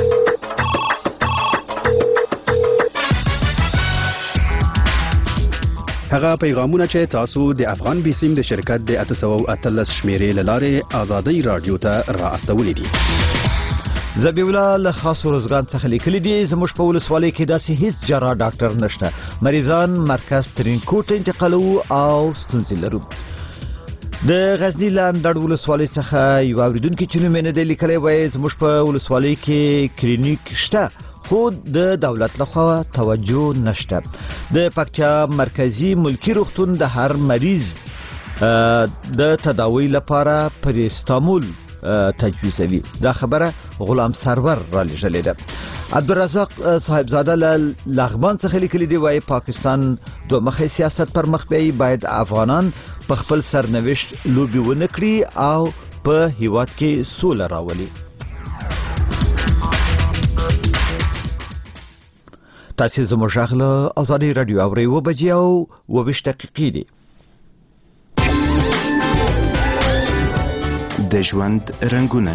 هغه پیغامونه چې تاسو د افغان بیسیم د شرکت د اته سوه او اتلس شمیرې له لارې ازادي رادیو ته را استولي دي. زبیح الله له خاص روزګان څخه لیکلي دي زموږ په ولسوالۍ کې داسې هیڅ جراح ډاکټر نشته، مریضان مرکز ترینکوټ ته انتقالوو او ستونزې لرو. د غزنی لاندړ ولسوالۍ څخه یو اوریدونکي چې نوم یې نه دی لیکلی وایي زموږ په ولسوالۍ کې کلینیک شته خو د دولت لخوا توجه نشته. د پکتیا مرکزی ملکی روغتون د هر مریض د تداوی لپاره پریستامول تجویزوي. دا خبره غلام سرور را لېږلې ده. عبدالرزاق صاحبزاده له لغمان څخه لیکلي دی وایي پاکستان دوه مخی سیاست پر مخ بیایي، باید افغانان په خپل سرنوشت لوبې ونه کړي او په هیواد کې سوله راولي. تاسو زموږ غږ له ازادي رادیو اورئ، اوه بجې او اوه ویشت دقیقې دي. د ژوند رنګونه.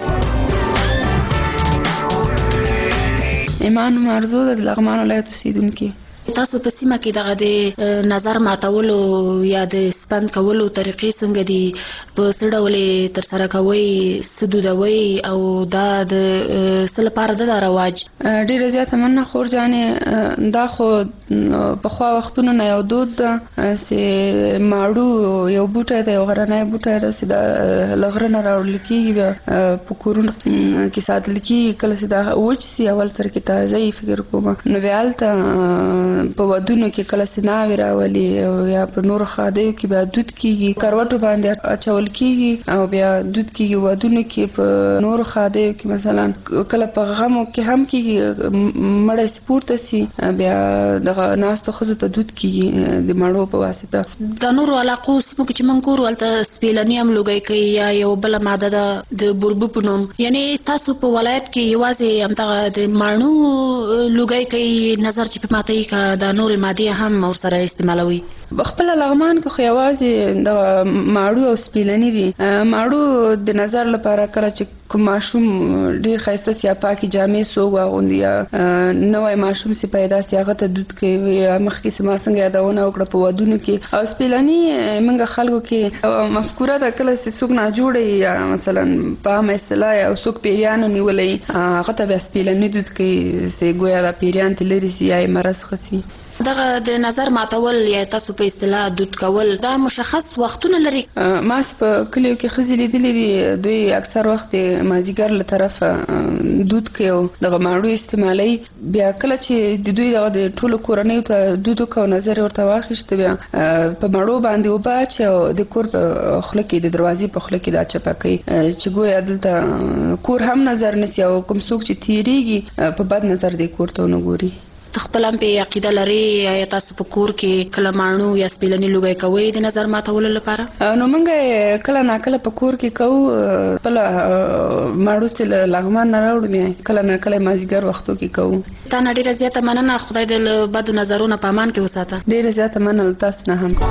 ایمان مرزو د لغمان ولایت اوسیدونکي. تاسو په سیمه کې دغه د نظر ماتولو یا د سپند کولو طریقې څنګه دي؟ په څه ډول یې ترسره کوئ؟ څه دودوئ او دا د څه لپاره ده دا رواج؟ ډېره زیاته مننه خور جانې. دا خو پخوا وختونو نه یو دود ده چې ماړو یو بوټی دی، یو غرنی بوټی ده چې دا له غره نه راوړل کېږي، بیا په کورونو کې ساتل کېږي. کله چې دا وچ سي اول سر کې تازه یې فکر کومه نو بیا هلته په ودونو کې کله سناوي راولي او یا په نورو خادیو کې بیا دود کېږي، کروټو باندې اچول کېږي او بیا دود کېږي. ودونو کې په نورو خادیو کې مثلا کله په غمو کې هم کېږي، مړی سپورته سي بیا دغه ناستو ښځو ته دود کېږي د مړو په واسطه. د نورو علاقو سیمو کې چې موږ ګورو هلته سپیلني هم لوګی کوي یا یو بله ماده ده د بوربو په نوم. یعنې ستاسو په ولایت کې یوازې همدغه د ماڼو لوګی کوي نظر چې په ماته یې د نور مادې هم ورسره استعمالوي؟ خپل لغمان کې خو یوازې د ماړو او سپیلني دي. ماړو د نظر لپاره کله چې کوم ماشوم ډیر ښایسته سي یا پاکې جامې څوک واغوندي یا نوی ماشوم سي پیدا سي هغه ته دود کوي یا مخکې سي ما څنګه یادونه وکړه په ودونو کې. او سپیلني موږ خلکو کې مفکوره ده کله چې څوک ناجوړه یا مثلا په عامه اصطلاح او څوک پیریانو نیولی هغه ته بیا سپیلني دود کوي چې ګویا دا پیریان ته لرې سي یا یې مرض خسي. دغه د نظر ماتول یا تاسو په اصطلاح دود کول دا مشخص وختونه لري؟ ما په کلیو کې ښځې لیدلې دي، دوی اکثر وخت مازیګر له طرفه دود کوي او دغه ماړو استعمالي. بیا کله چې د دوی دغه د ټولو کورنۍ ته دود کو نظر ورته واخیست، بیا په ماړو باندې وبا چې د کور په خله کې د دروازې په خله کې دا چپکي چې ګویا دلته کور هم نظر نسی او کوم څوک چې تیریږي په بد نظر د کور ته نه ګوري. خپل هم په عقیده لري یا تاسو په کور کې کله ماڼو یا سپیلنی لوګي کوي د نظر ماتولو لپاره؟ نو موږ کله نه کله په کور کې کوو، بل ماړو سره لغمان نه راوړو، کله نه کله مازیګر وختو کې کوو. تا نه ډیره زیاته مننه، خدای دې بد نظرونه په امان کې وساته. ډیره زیاته مننه تاسو نه هم.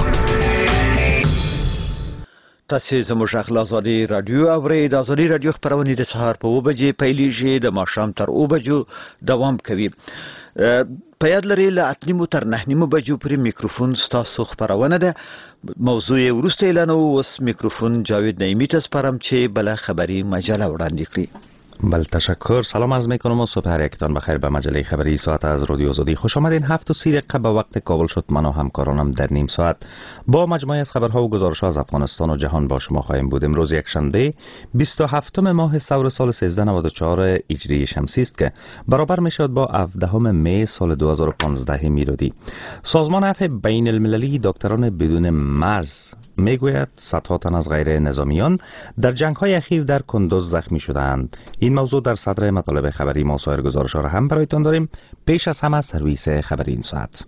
تاسو زموږ اخلاق آزادي رادیو اورئ. د آزادي رادیو خبرونه د سهار په اوه بجې پیلېږي، د ماښام تر اوه بجو دوام کوي. په یاد لرئ له اته نیمو تر نهه نیمو بجو پورې میکروفون ستاسو خبرونه ده. موضوع یې وروسته اعلانوو. اوس میکروفون جاوید نعیمی ته سپارم چې بله خبری مجله وړاندې کړي. بله تشکر. سلام عرض میکنم و صبح هر یکتان بخیر به مجله خبری ساعت از رادیو آزادی خوش آمدین. هفت و سی دقیقه به وقت کابل شد. من و همکارانم در نیم ساعت با مجموعه از خبرها و گزارش‌ها از افغانستان و جهان با شما خواهیم بود. امروز یک شنبه بیست و هفتم ماه ثور سال سیزده نود و چهار هجری شمسی است که برابر میشد با هفدهم می سال دو هزار و پانزده میلادی. سازمان عفو بین المللی دکتران بدون مرز میگوید صدها تن از غیر نظامیان در جنگ‌های اخیر در کندوز زخمی شدند. این موضوع در صدر مطالب خبری ما سایر گزارش‌ها را هم برایتان داریم. پیش از همه سرویس خبری این ساعت.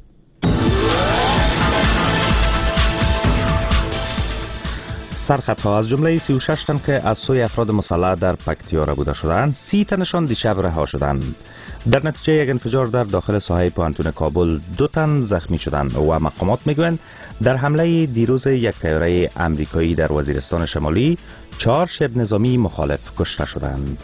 سرخطها از جمله سی و شش تن که از سوی افراد مسلح در پکتیا ربوده شدند، سی تنشان دیشب رها شدند. در نتیجه یک انفجار در داخل ساحه پوهنتون کابل دو تن زخمی شدند و مقامات میگویند در حمله دیروز یک طیاره امریکایی در وزیرستان شمالی چهار شبه نظامی مخالف کشته شدند.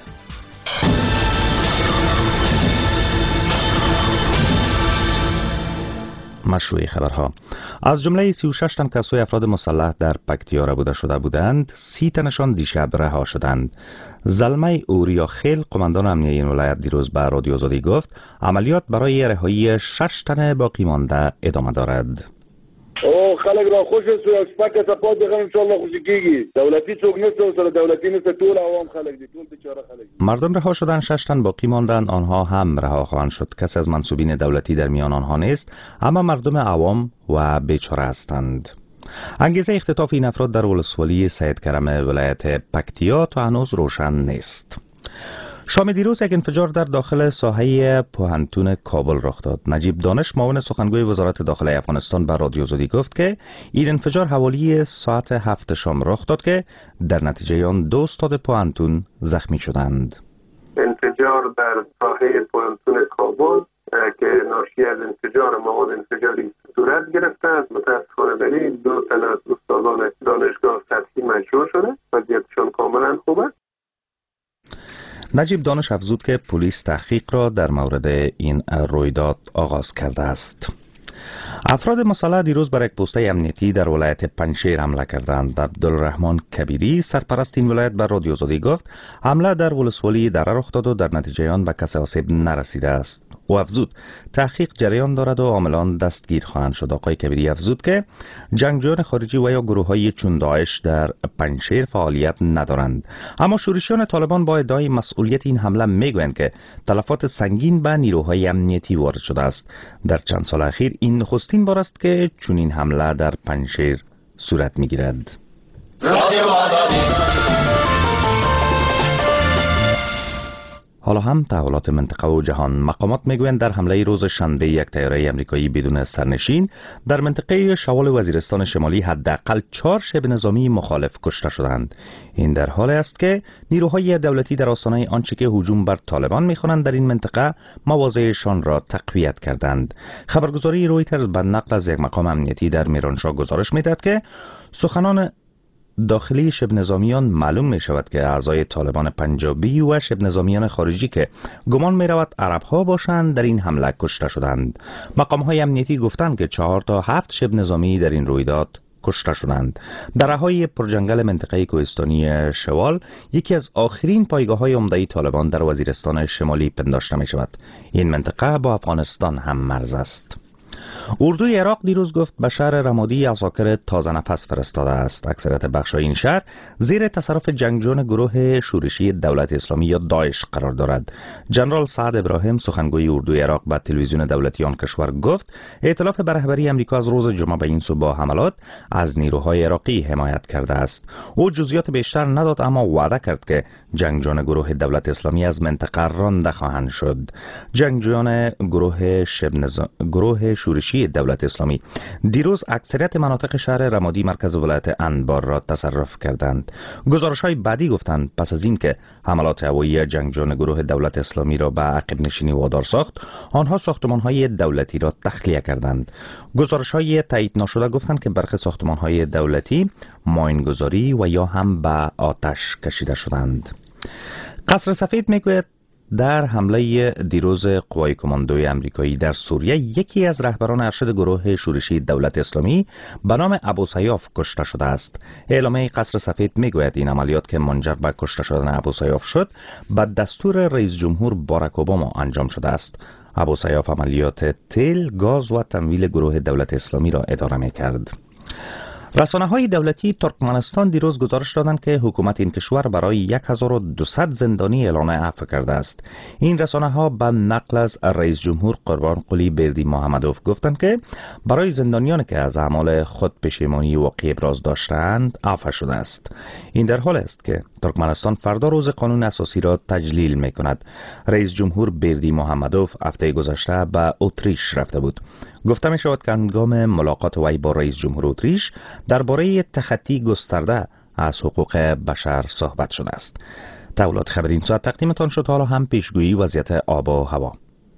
مشروع خبرها از جمله سی و شش تن که سوی افراد مسلح در پکتیا ربوده شده بودند، سی تنشان دیشب رها شدند. زلمه اوریا خیل قماندان امنیه این ولایت دیروز به رادیو آزادی گفت عملیات برای رهایی شش تن باقی مانده ادامه دارد. او خلک را خوش است او سپکه سپاد دغه ان شاء الله خوشی کیږي. دولتي څوک نشته سره دولتي نشته، ټول عوام خلک دي، ټول بیچاره خلک. مردم رها شدند، شش تن باقی ماندند، آنها هم رها خواهند شد. کسی از منصوبین دولتی در میان آنها نیست، اما مردم عوام و بیچاره هستند. انگیزه اختطاف این افراد در ولسوالی سید کرم ولایت پکتیا تا هنوز روشن نیست. شام دیروز یک انفجار در داخل ساحه پوهنتون کابل رخ داد. نجیب دانش معاون سخنگوی وزارت داخلی افغانستان به رادیو آزادی گفت که این انفجار حوالی ساعت هفت شام رخ داد که در نتیجه آن دو استاد پوهنتون زخمی شدند. انفجار در ساحه پوهنتون کابل که ناشی از انفجار مواد انفجاری صورت گرفته است. متاسفانه برای دو تن از استادان دانشگاه سطحی مجروح شده. وضعیتشان کاملا خوب است. نجیب دانش افزود که پلیس تحقیق را در مورد این رویداد آغاز کرده است. افراد مسلح دیروز بر یک پوسته امنیتی در ولایت پنجشیر حمله کردند. عبدالرحمن کبیری سرپرست این ولایت بر رادیو آزادی گفت حمله در ولسوالی دره رخ داد و در نتیجه آن به کسی آسیب نرسیده است. او افزود تحقیق جریان دارد و عاملان دستگیر خواهند شد. آقای کبیری افزود که جنگجویان خارجی و یا گروه‌های چون داعش در پنجشیر فعالیت ندارند، اما شورشیان طالبان با ادعای مسئولیت این حمله میگویند که تلفات سنگین به نیروهای امنیتی وارد شده است. در چند سال اخیر این نخستین بار است که چنین حمله در پنجشیر صورت میگیرد. حالا هم تحولات منطقه و جهان. مقامات میگویند در حمله روز شنبه یک طیاره آمریکایی بدون سرنشین در منطقه شوال وزیرستان شمالی حداقل چهار شبه نظامی مخالف کشته شدند. این در حالی است که نیروهای دولتی در آستانه آنچه که هجوم بر طالبان میخوانند در این منطقه مواضعشان را تقویت کردند. خبرگزاری رویترز به نقل از یک مقام امنیتی در میرانشاه گزارش میدهد که سخنان داخلی شبه نظامیان معلوم می شود که اعضای طالبان پنجابی و شبه نظامیان خارجی که گمان می رود عرب ها باشند در این حمله کشته شدند. مقام های امنیتی گفتند که چهار تا هفت شبه نظامی در این رویداد کشته شدند. دره‌های پرجنگل منطقه کوهستانی شوال یکی از آخرین پایگاه‌های عمده طالبان در وزیرستان شمالی پنداشته می شود. این منطقه با افغانستان هم مرز است. اردوی عراق دیروز گفت به شهر رمادی عساکر تازه نفس فرستاده است. اکثریت بخش‌های این شهر زیر تصرف جنگجویان گروه شورشی دولت اسلامی یا داعش قرار دارد. جنرال سعد ابراهیم سخنگوی اردوی عراق به تلویزیون دولتی آن کشور گفت ائتلاف به رهبری آمریکا از روز جمعه به این سو با حملات از نیروهای عراقی حمایت کرده است. او جزئیات بیشتر نداد، اما وعده کرد که جنگجویان گروه دولت اسلامی از منطقه رانده خواهند شد. جنگجویان گروه شبه نظام گروه شورشی دولت اسلامی دیروز اکثریت مناطق شهر رمادی مرکز ولایت انبار را تصرف کردند. گزارش‌های بعدی گفتند پس از اینکه حملات هوایی جنگجویان گروه دولت اسلامی را به عقب نشینی وادار ساخت، آنها ساختمان‌های دولتی را تخلیه کردند. گزارش‌های تایید نشده گفتند که برخی ساختمان‌های دولتی ماین‌گذاری و یا هم به آتش کشیده شدند. قصر سفید میگوید در حمله دیروز قوای کماندوی آمریکایی در سوریه یکی از رهبران ارشد گروه شورشی دولت اسلامی به نام ابوسیاف کشته شده است. اعلامیه قصر سفید میگوید این عملیات که منجر به کشته شدن ابوسیاف شد به دستور رئیس جمهور باراک اوباما انجام شده است. ابوسیاف عملیات تیل، گاز و تمویل گروه دولت اسلامی را اداره میکرد. رسانه‌های دولتی ترکمنستان دیروز گزارش دادند که حکومت این کشور برای یک هزار و دویست زندانی اعلان عفو کرده است. این رسانه‌ها به نقل از رئیس جمهور قربانقلی بردی محمدوف گفتند که برای زندانیانی که از اعمال خود پشیمانی واقعی ابراز داشتند عفو شده است. این در حال است که ترکمنستان فردا روز قانون اساسی را تجلیل می‌کند. رئیس جمهور بردی محمدوف هفته گذشته به اتریش رفته بود. گفته می شود که هنگام ملاقات وی با رئیس جمهور اتریش درباره تخطی گسترده از حقوق بشر صحبت شده است. تولات خبر این ساعت تقدیمتان شد. حالا هم پیشگویی وضعیت آب و هوا.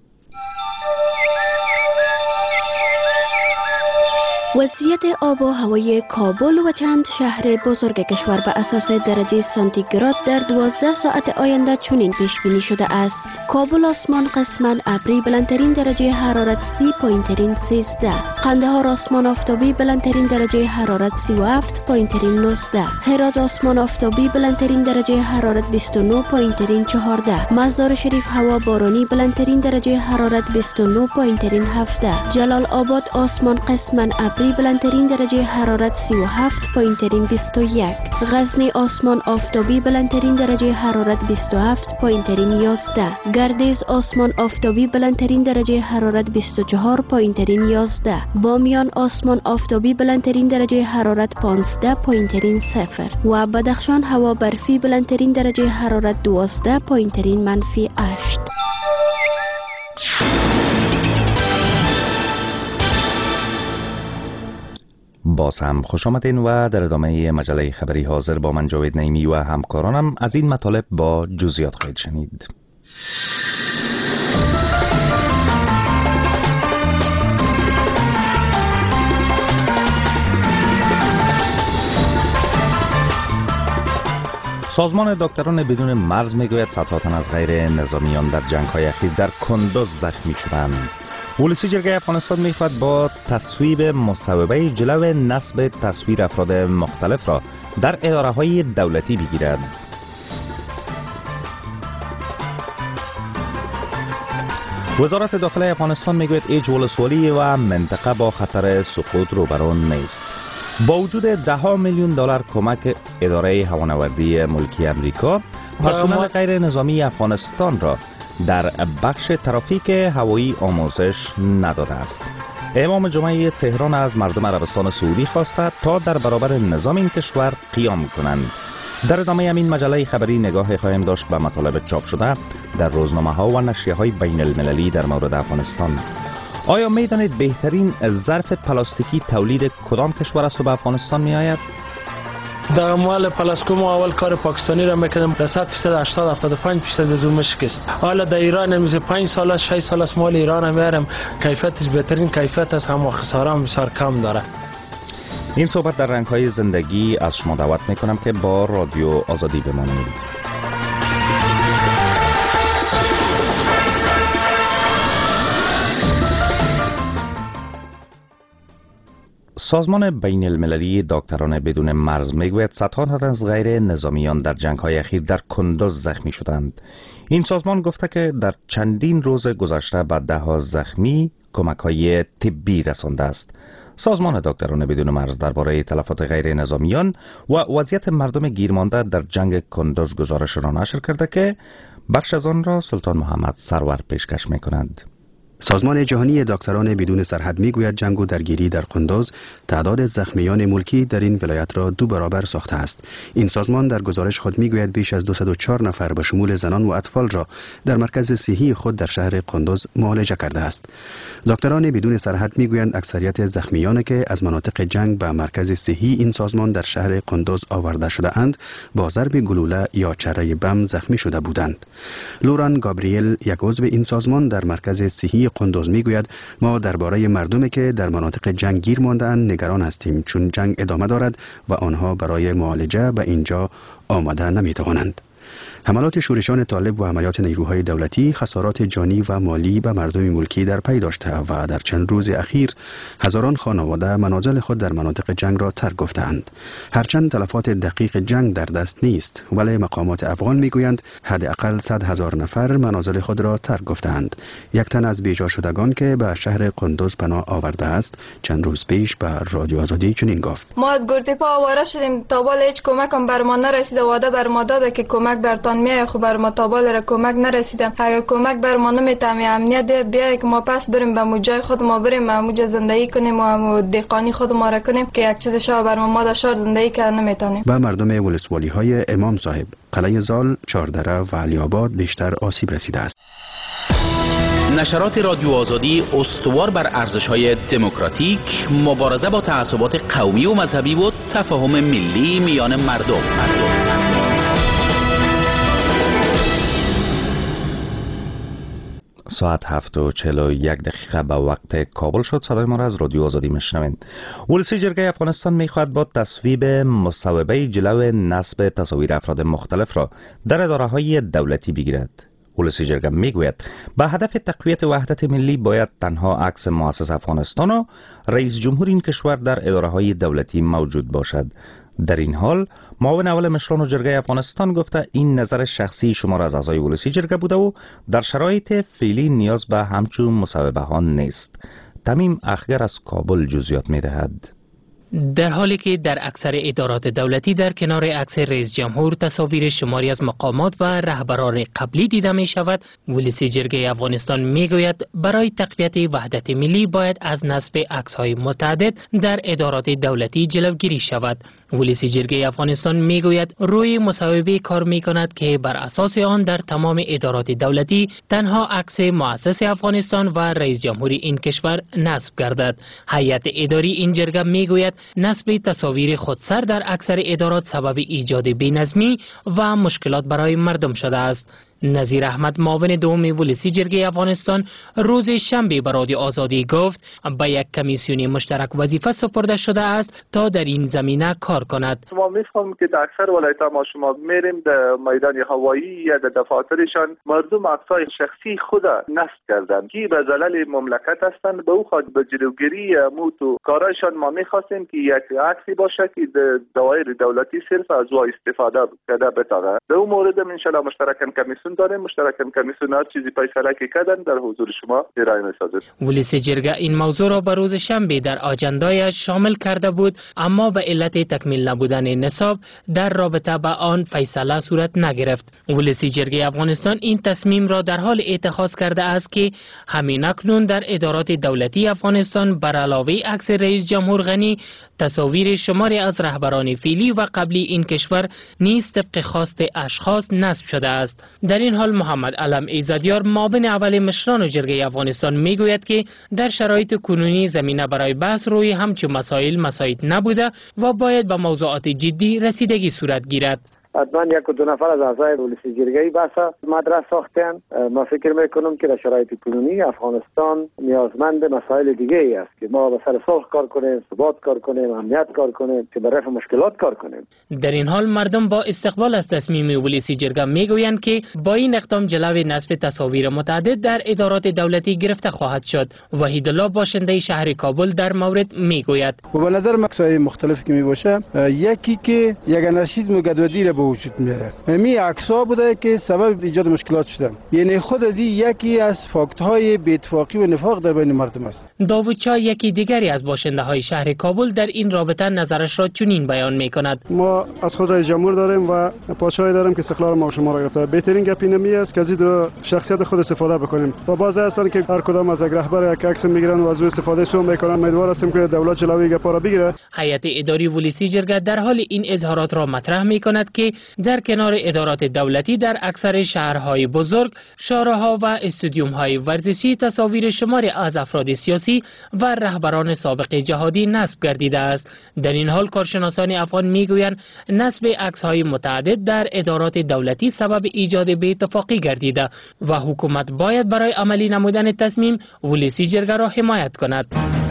وضعیت آب و هوای کابل و چند شهر بزرگ کشور به اساس درجه سانتیگراد در دوازده ساعت آینده چنین پیش بینی شده است. کابل آسمان قسما ابری بلندترین درجه حرارت سی پایینترین سیزده، قندهار آسمان آفتابی بلندترین درجه حرارت سی و هفت پایینترین نوزده، هرات آسمان آفتابی بلندترین درجه حرارت بیست و نه پایینترین چهارده، مزار شریف هوا بارانی بلندترین درجه حرارت بیست و نه پایینترین هفده، جلال آباد آسمان قسما ابری بلندترین درجه حرارت سی و هفت پایینترین بیست و یک، غزنی آسمان آفتابی بلندترین درجه حرارت بیست و هفت پایینترین یازده، گردیز آسمان آفتابی بلندترین درجه حرارت بیست و چهار پایینترین یازده، بامیان آسمان آفتابی بلندترین درجه حرارت پانزده پایینترین صفر و بدخشان هوا برفی بلندترین درجه حرارت دوازده پایینترین منفی هشت. باز هم خوش آمدین و در ادامه مجله خبری حاضر با من جاوید نعیمی و همکارانم از این مطالب با جزئیات خواهید شنید. سازمان دکتران بدون مرز میگوید صدها تن از غیر نظامیان در جنگ‌های اخیر در کندوز زخمی شدند. ولسی جرگه افغانستان میخواد با تصویب مصوبه جلو نصب تصویر افراد مختلف را در اداره های دولتی بگیرد. وزارت داخله افغانستان میگوید هیچ ولسوالی و منطقه با خطر سقوط روبرو نیست. با وجود ده ها میلیون دلار کمک اداره هوانوردی ملکی امریکا، پرسنل غیر نظامی افغانستان را در بخش ترافیک هوایی آموزش نداده است. امام جمعه تهران از مردم عربستان سعودی خواسته تا در برابر نظام این کشور قیام کنند. در ادامه همین مجله خبری نگاه خواهیم داشت به مطالب چاپ شده در روزنامه ها و نشریه های بین المللی در مورد افغانستان. آیا میدانید بهترین ظرف پلاستیکی تولید کدام کشور است و به افغانستان می آید؟ در مال پلاسکوم اول کار پاکستانی را میکردم در صد درصد هشتاد هفتاد و پنج درصد به زوم شکست. حالا در ایران میز پنج سال است شش سال است مال ایران میارم، کیفیتش بهترین کیفیت است، اما خساره هم بسیار کم داره. این صحبت در رنگ‌های زندگی از شما دعوت میکنم که با رادیو آزادی بمانید. سازمان بین المللی دکتران بدون مرز میگوید صدها نفر از غیر نظامیان در جنگ‌های اخیر در کندوز زخمی شدند. این سازمان گفته که در چندین روز گذشته به ده ها زخمی کمک‌های طبی رسانده است. سازمان دکتران بدون مرز درباره تلفات غیر نظامیان و وضعیت مردم گیرمانده در جنگ کندوز گزارش را نشر کرده که بخش از آن را سلطان محمد سرور پیشکش می‌کند. سازمان جهانی دکتران بدون سرحد میگوید جنگ و درگیری در قندوز تعداد زخمیان ملکی در این ولایت را دو برابر ساخته است. این سازمان در گزارش خود میگوید بیش از دویست و چهار نفر به شمول زنان و اطفال را در مرکز صحی خود در شهر قندوز معالجه کرده است. دکتران بدون سرحد میگویند اکثریت زخمیانی که از مناطق جنگ به مرکز صحی این سازمان در شهر قندوز آورده شده اند با ضرب گلوله یا چره بم زخمی شده بودند. لوران گابریل، یک عضو این سازمان در مرکز صحی قندوز میگوید ما درباره مردمی که در مناطق جنگ گیر مانده‌اند نگران هستیم، چون جنگ ادامه دارد و آنها برای معالجه به اینجا آمده نمیتوانند. حملات شورشان طالب و عملیات نیروهای دولتی خسارات جانی و مالی به مردم ملکی در پی داشته و در چند روز اخیر هزاران خانواده منازل خود در مناطق جنگ را ترک گفتند. هرچند تلفات دقیق جنگ در دست نیست، ولی مقامات افغان میگویند حداقل صد هزار نفر منازل خود را ترک گفتند. یک تن از بیجا شدگان که به شهر قندوز پناه آورده است چند روز پیش به رادیو آزادی چنین گفت: ما از گرتیپا آواره شدیم، تا بالا هیچ کمک هم بر ما نرسیده. وعده بر ما داده که کمک برتان میای، خب بر ما تا بالا را کمک نرسیدم. اگه کمک بر ما نمیتامه امنیت ده بیای که ما پس بریم به موجای خود ما بریم موجه زندگی کنیم و هم دهقانی خود ما را کنیم که یک چیز شاه بر ما ما در شهر زندگی کردن نمیتونیم. با مردم ولسوالی های امام صاحب، قلعه زال، چهاردره و علی آباد بیشتر آسیب رسیده است. نشرات رادیو آزادی استوار بر ارزش‌های دموکراتیک، مبارزه با تعصبات قومی و مذهبی و تفاهم ملی میان مردم. مردم. ساعت هفت و چهل و یک دقیقه به وقت کابل شد. صدای ما را از رادیو آزادی میشنوید. ولسی جرگه افغانستان میخواهد با تصویب مصوبه جلو نصب تصاویر افراد مختلف را در اداره های دولتی بگیرد. ولسی جرگه میگوید به هدف تقویت وحدت ملی باید تنها عکس مؤسس افغانستان و رئیس جمهور این کشور در اداره های دولتی موجود باشد. در این حال معاون اول مشران جرگه افغانستان گفته این نظر شخصی شمار از اعضای ولسی جرگه بوده و در شرایط فعلی نیاز به همچون مصوبه ها نیست. تمیم اخگر از کابل جزئیات می‌دهد. در حالی که در اکثر ادارات دولتی در کنار عکس رئیس جمهور تصاویر شماری از مقامات و رهبران قبلی دیده می شود، ولسی جرگه افغانستان می گوید برای تقویت وحدت ملی باید از نصب عکس های متعدد در ادارات دولتی جلوگیری شود. ولسی جرگه افغانستان می گوید روی مصوبه کار می کند که بر اساس آن در تمام ادارات دولتی تنها عکس مؤسس افغانستان و رئیس جمهور این کشور نصب گردد. هیئت اداری این جرگه می گوید نصب تصاویر خودسر در اکثر ادارات سبب ایجاد بی‌نظمی و مشکلات برای مردم شده است. نظیر احمد معاون دوم ولسی جرگه افغانستان روز شنبه به رادیو آزادی گفت به یک کمیسیون مشترک وظیفه سپرده شده است تا در این زمینه کار کند. ما می‌فهمیم که در اکثر ولایت‌ها ما شما میریم در میدان هوایی یا در دفاترشان مردم عکسای شخصی خود نصب کردند که به ضلال مملکت هستند. به او خاطر به جلوگیری موتو کارایشان ما می‌خواستیم که یک عکسی باشه که در دوایر دولتی صرف از او استفاده کرده بتاغه. در اون مورد ان شاء الله مشترکاً کمیسیون داریم، مشترکاً کمیسیون هر چیزی فیصله که کردن در حضور شما ارائه می‌سازد. ولسی جرگه این موضوع را به روز شنبه در آجندایش شامل کرده بود، اما به علت تکمیل نبودن نصاب در رابطه با آن فیصله صورت نگرفت. ولسی جرگه افغانستان این تصمیم را در حال اتخاذ کرده است که همین اکنون در ادارات دولتی افغانستان بر علاوه عکس رئیس جمهور غنی تصاویر شماری از رهبران فعلی و قبلی این کشور نیز طبق خواست اشخاص نصب شده است. در این حال محمد علم ایزدیار معاون اول مشران جرگه افغانستان میگوید که در شرایط کنونی زمینه برای بحث روی همچون مسائل مساعد نبوده و باید به موضوعات جدی رسیدگی صورت گیرد. حتما یک و دو نفر از اعضای ولسی جرگه بحث مدرسه ساختن. ما فکر میکنم که در شرایط کنونی افغانستان نیازمند مسائل دیگه ای است که ما به سر صلح کار کنیم، ثبات کار کنیم، امنیت کار کنیم، که به رفع مشکلات کار کنیم. در این حال مردم با استقبال از تصمیم ولسی جرگه میگویند که با این اقدام جلوی نصب تصاویر متعدد در ادارات دولتی گرفته خواهد شد. وحید الله باشنده شهر کابل در مورد میگوید و به نظر مقصدی مختلف که می باشه، یکی که یک انارشیسم و گدودی را به وجود میاره. می عکس‌ها بوده که سبب ایجاد مشکلات شدن. یعنی خود دی یکی از فاکت‌های بی‌اتفاقی و نفاق در بین مردم است. داوود چا یکی دیگری از باشنده های شهر کابل در این رابطه نظرش را چنین بیان میکند. ما از خود رئیس جمهور داریم و پادشاهی داریم که استقلال ما و شما را گرفته. بهترین گپ این است که از دو شخصیت خود استفاده بکنیم. و باز هستن که هر کدام از یک رهبر یک عکس میگیرن و از او استفاده سو میکنن. امیدوار هستیم که دولت جلوی گپا را بگیره. هیئت اداری ولسی جرگه در حال این اظهارات را مطرح میکند که در کنار ادارات دولتی در اکثر شهرهای بزرگ، شارع‌ها و استادیوم‌های ورزشی تصاویر شماری از افراد سیاسی و رهبران سابق جهادی نصب گردیده است. در این حال کارشناسان افغان میگویند نصب عکس‌های متعدد در ادارات دولتی سبب ایجاد بی‌اتفاقی گردیده و حکومت باید برای عملی نمودن تصمیم ولسی جرگه را حمایت کند.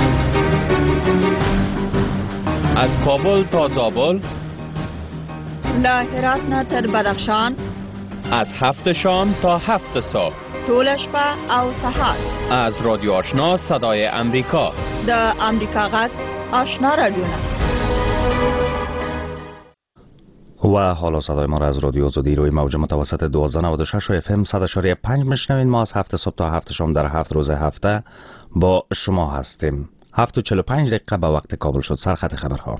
از کابل تا زابل، له هرات نه تر بدخشان، از هفت شام تا هفت صبح، ټول شپه او سهار، از رادیو آشنا صدای امریکا، د امریکا غږ آشنا رادیوونه. و حالا صدای ما را از رادیو آزادی روی موج متوسط دوازده نود و شش و اف ام صد و چهار و پنج میشنوین. ما از هفت صبح تا هفت شام در هفت روز هفته با شما هستیم. هفت و چهل و پنج دقیقه به وقت کابل شد. سرخط خبرها.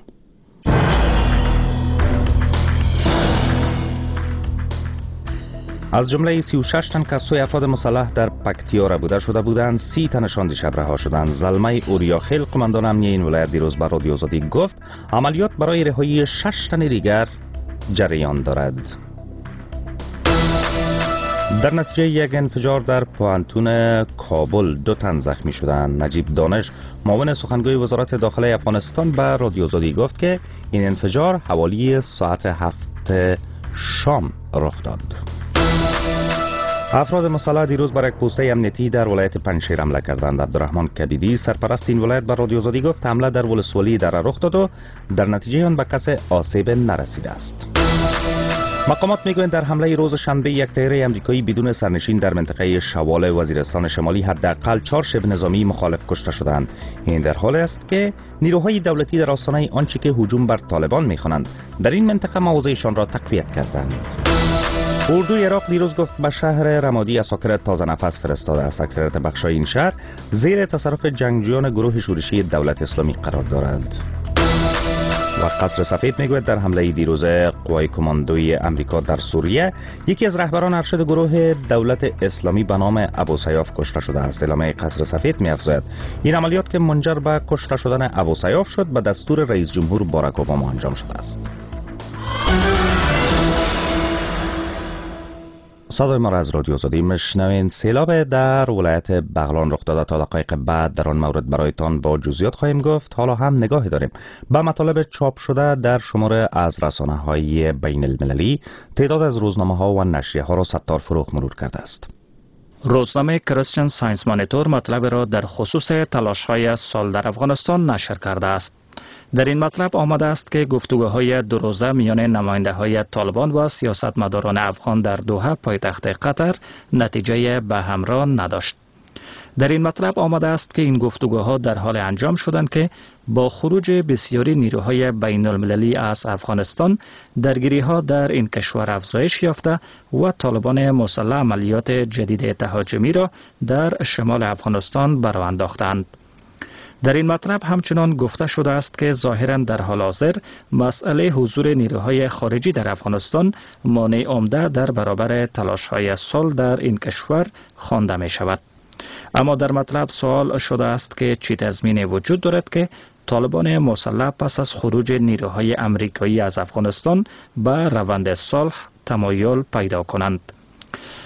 از جمله سی و شش تن که سوی افراد مسلح در پکتیا ربوده شده بودند، سی تنشان دیشب رها شدند. زلمه اوریاخیل قماندان امنیه این ولایت دیروز به رادیو آزادی گفت عملیات برای رهایی شش تن دیگر جریان دارد. در نتیجه یک انفجار در پوانتون کابل دو تن زخمی شدند. نجیب دانش معاون سخنگوی وزارت داخله افغانستان به رادیو آزادی گفت که این انفجار حوالی ساعت هفت شام رخ داد. افراد مسلح دیروز بر یک پوسته امنیتی در ولایت پنجشیر حمله کردند. عبدالرحمن کبیدی سرپرست این ولایت بر رادیو آزادی گفت حمله در ولسوالی در رخ داد و در نتیجه آن به کسی آسیب نرسیده است. مقامات میگویند در حمله روز شنبه یک طیاره آمریکایی بدون سرنشین در منطقه شوال وزیرستان شمالی حداقل چهار شبه نظامی مخالف کشته شدند. این در حالی است که نیروهای دولتی در آستانه آنچه که هجوم بر طالبان میخوانند در این منطقه مواضعشان را تقویت کردند. اردوی عراق دیروز گفت به شهر رمادی اساکر تازه نفس فرستاده است. اکثریت بخشای این شهر زیر تصرف جنگجویان گروه شورشی دولت اسلامی قرار دارند. و قصر سفید میگوید در حمله دیروز قوای کماندوی امریکا در سوریه یکی از رهبران ارشد گروه دولت اسلامی به نام ابوسیاف کشته شده است. اعلامیه قصر سفید می‌افزاید این عملیات که منجر به کشته شدن ابوسیاف شد به دستور رئیس جمهور باراک اوباما انجام شده است. صدای ما را از رادیو آزادی میشنوین. سیلاب در ولایت بغلان رخ داده. تا دقایق بعد در آن مورد برایتان با جزئیات خواهیم گفت. حالا هم نگاهی داریم به مطالب چاپ شده در شماره از رسانه‌های بین المللی. تعداد از روزنامه‌ها و نشریه‌ها را ستار فروغ مرور کرده است. روزنامه کریستین ساینس مانیتور مطلب را در خصوص تلاش‌های سال در افغانستان نشر کرده است. در این مطلب آمده است که گفتگوهای دو روزه میان نماینده‌های طالبان و سیاستمداران افغان در دوحه پایتخت قطر نتیجه به همراه نداشت. در این مطلب آمده است که این گفتگوها در حال انجام شدند که با خروج بسیاری نیروهای بین المللی از افغانستان درگیری‌ها در این کشور افزایش یافته و طالبان مسلح عملیات جدید تهاجمی را در شمال افغانستان برآ انداختند. در این مطلب همچنان گفته شده است که ظاهراً در حال حاضر مسئله حضور نیروهای خارجی در افغانستان مانع عمده در برابر تلاش‌های صلح در این کشور خوانده می شود. اما در مطلب سوال شده است که چه تضمینی وجود دارد که طالبان مسلح پس از خروج نیروهای آمریکایی از افغانستان به روند صلح تمایل پیدا کنند.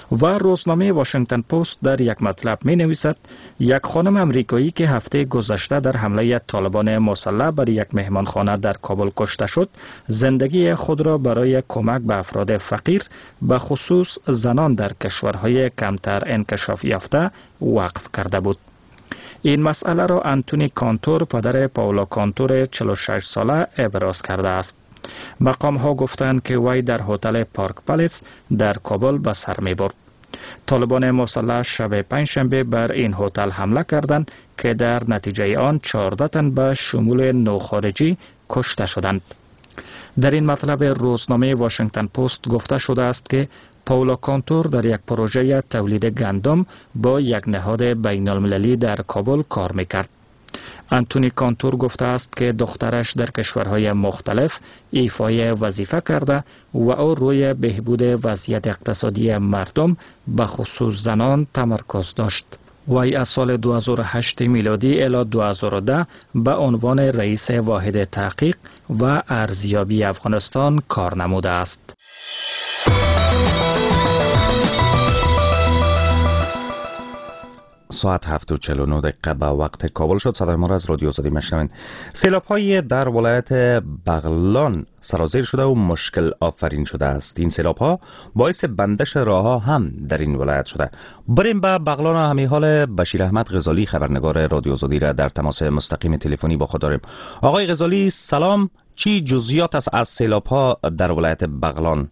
و روزنامه واشنگتن پست در یک مطلب می نویسد یک خانم امریکایی که هفته گذشته در حمله طالبان مسلح بر یک مهمانخانه در کابل کشته شد زندگی خود را برای کمک به افراد فقیر به خصوص زنان در کشورهای کمتر انکشاف یافته وقف کرده بود. این مسئله را انتونی کانتور پدر پاولا کانتور چهل و شش ساله ابراز کرده است. مقام ها گفتند که وی در هتل پارک پالیس در کابل به سر می برد. طالبان مسلح شب پنجشنبه بر این هتل حمله کردند که در نتیجه آن چهارده تن به شمول نو خارجی کشته شدند. در این مطلب روزنامه واشنگتن پست گفته شده است که پاولا کانتور در یک پروژه تولید گندم با یک نهاد بین المللی در کابل کار میکرد. انتونی کانتور گفته است که دخترش در کشورهای مختلف ایفای وظیفه کرده و او روی بهبود وضعیت اقتصادی مردم به خصوص زنان تمرکز داشت. وی از سال دو هزار و هشت میلادی الی دو هزار و ده به عنوان رئیس واحد تحقیق و ارزیابی افغانستان کار نموده است. ساعت هفت و چهل و نه دقیقه به وقت کابل شد. صدای ما را از رادیو آزادی میشنوین. سیلاب‌های در ولایت بغلان سرازیر شده و مشکل آفرین شده است. این سیلاب‌ها باعث بندش راه‌ها هم در این ولایت شده. بریم به بغلان و همین حال بشیر احمد غزالی خبرنگار رادیو آزادی را در تماس مستقیم تلفنی با خود داریم. آقای غزالی سلام، چی جزئیات است از سیلاب‌ها در ولایت بغلان؟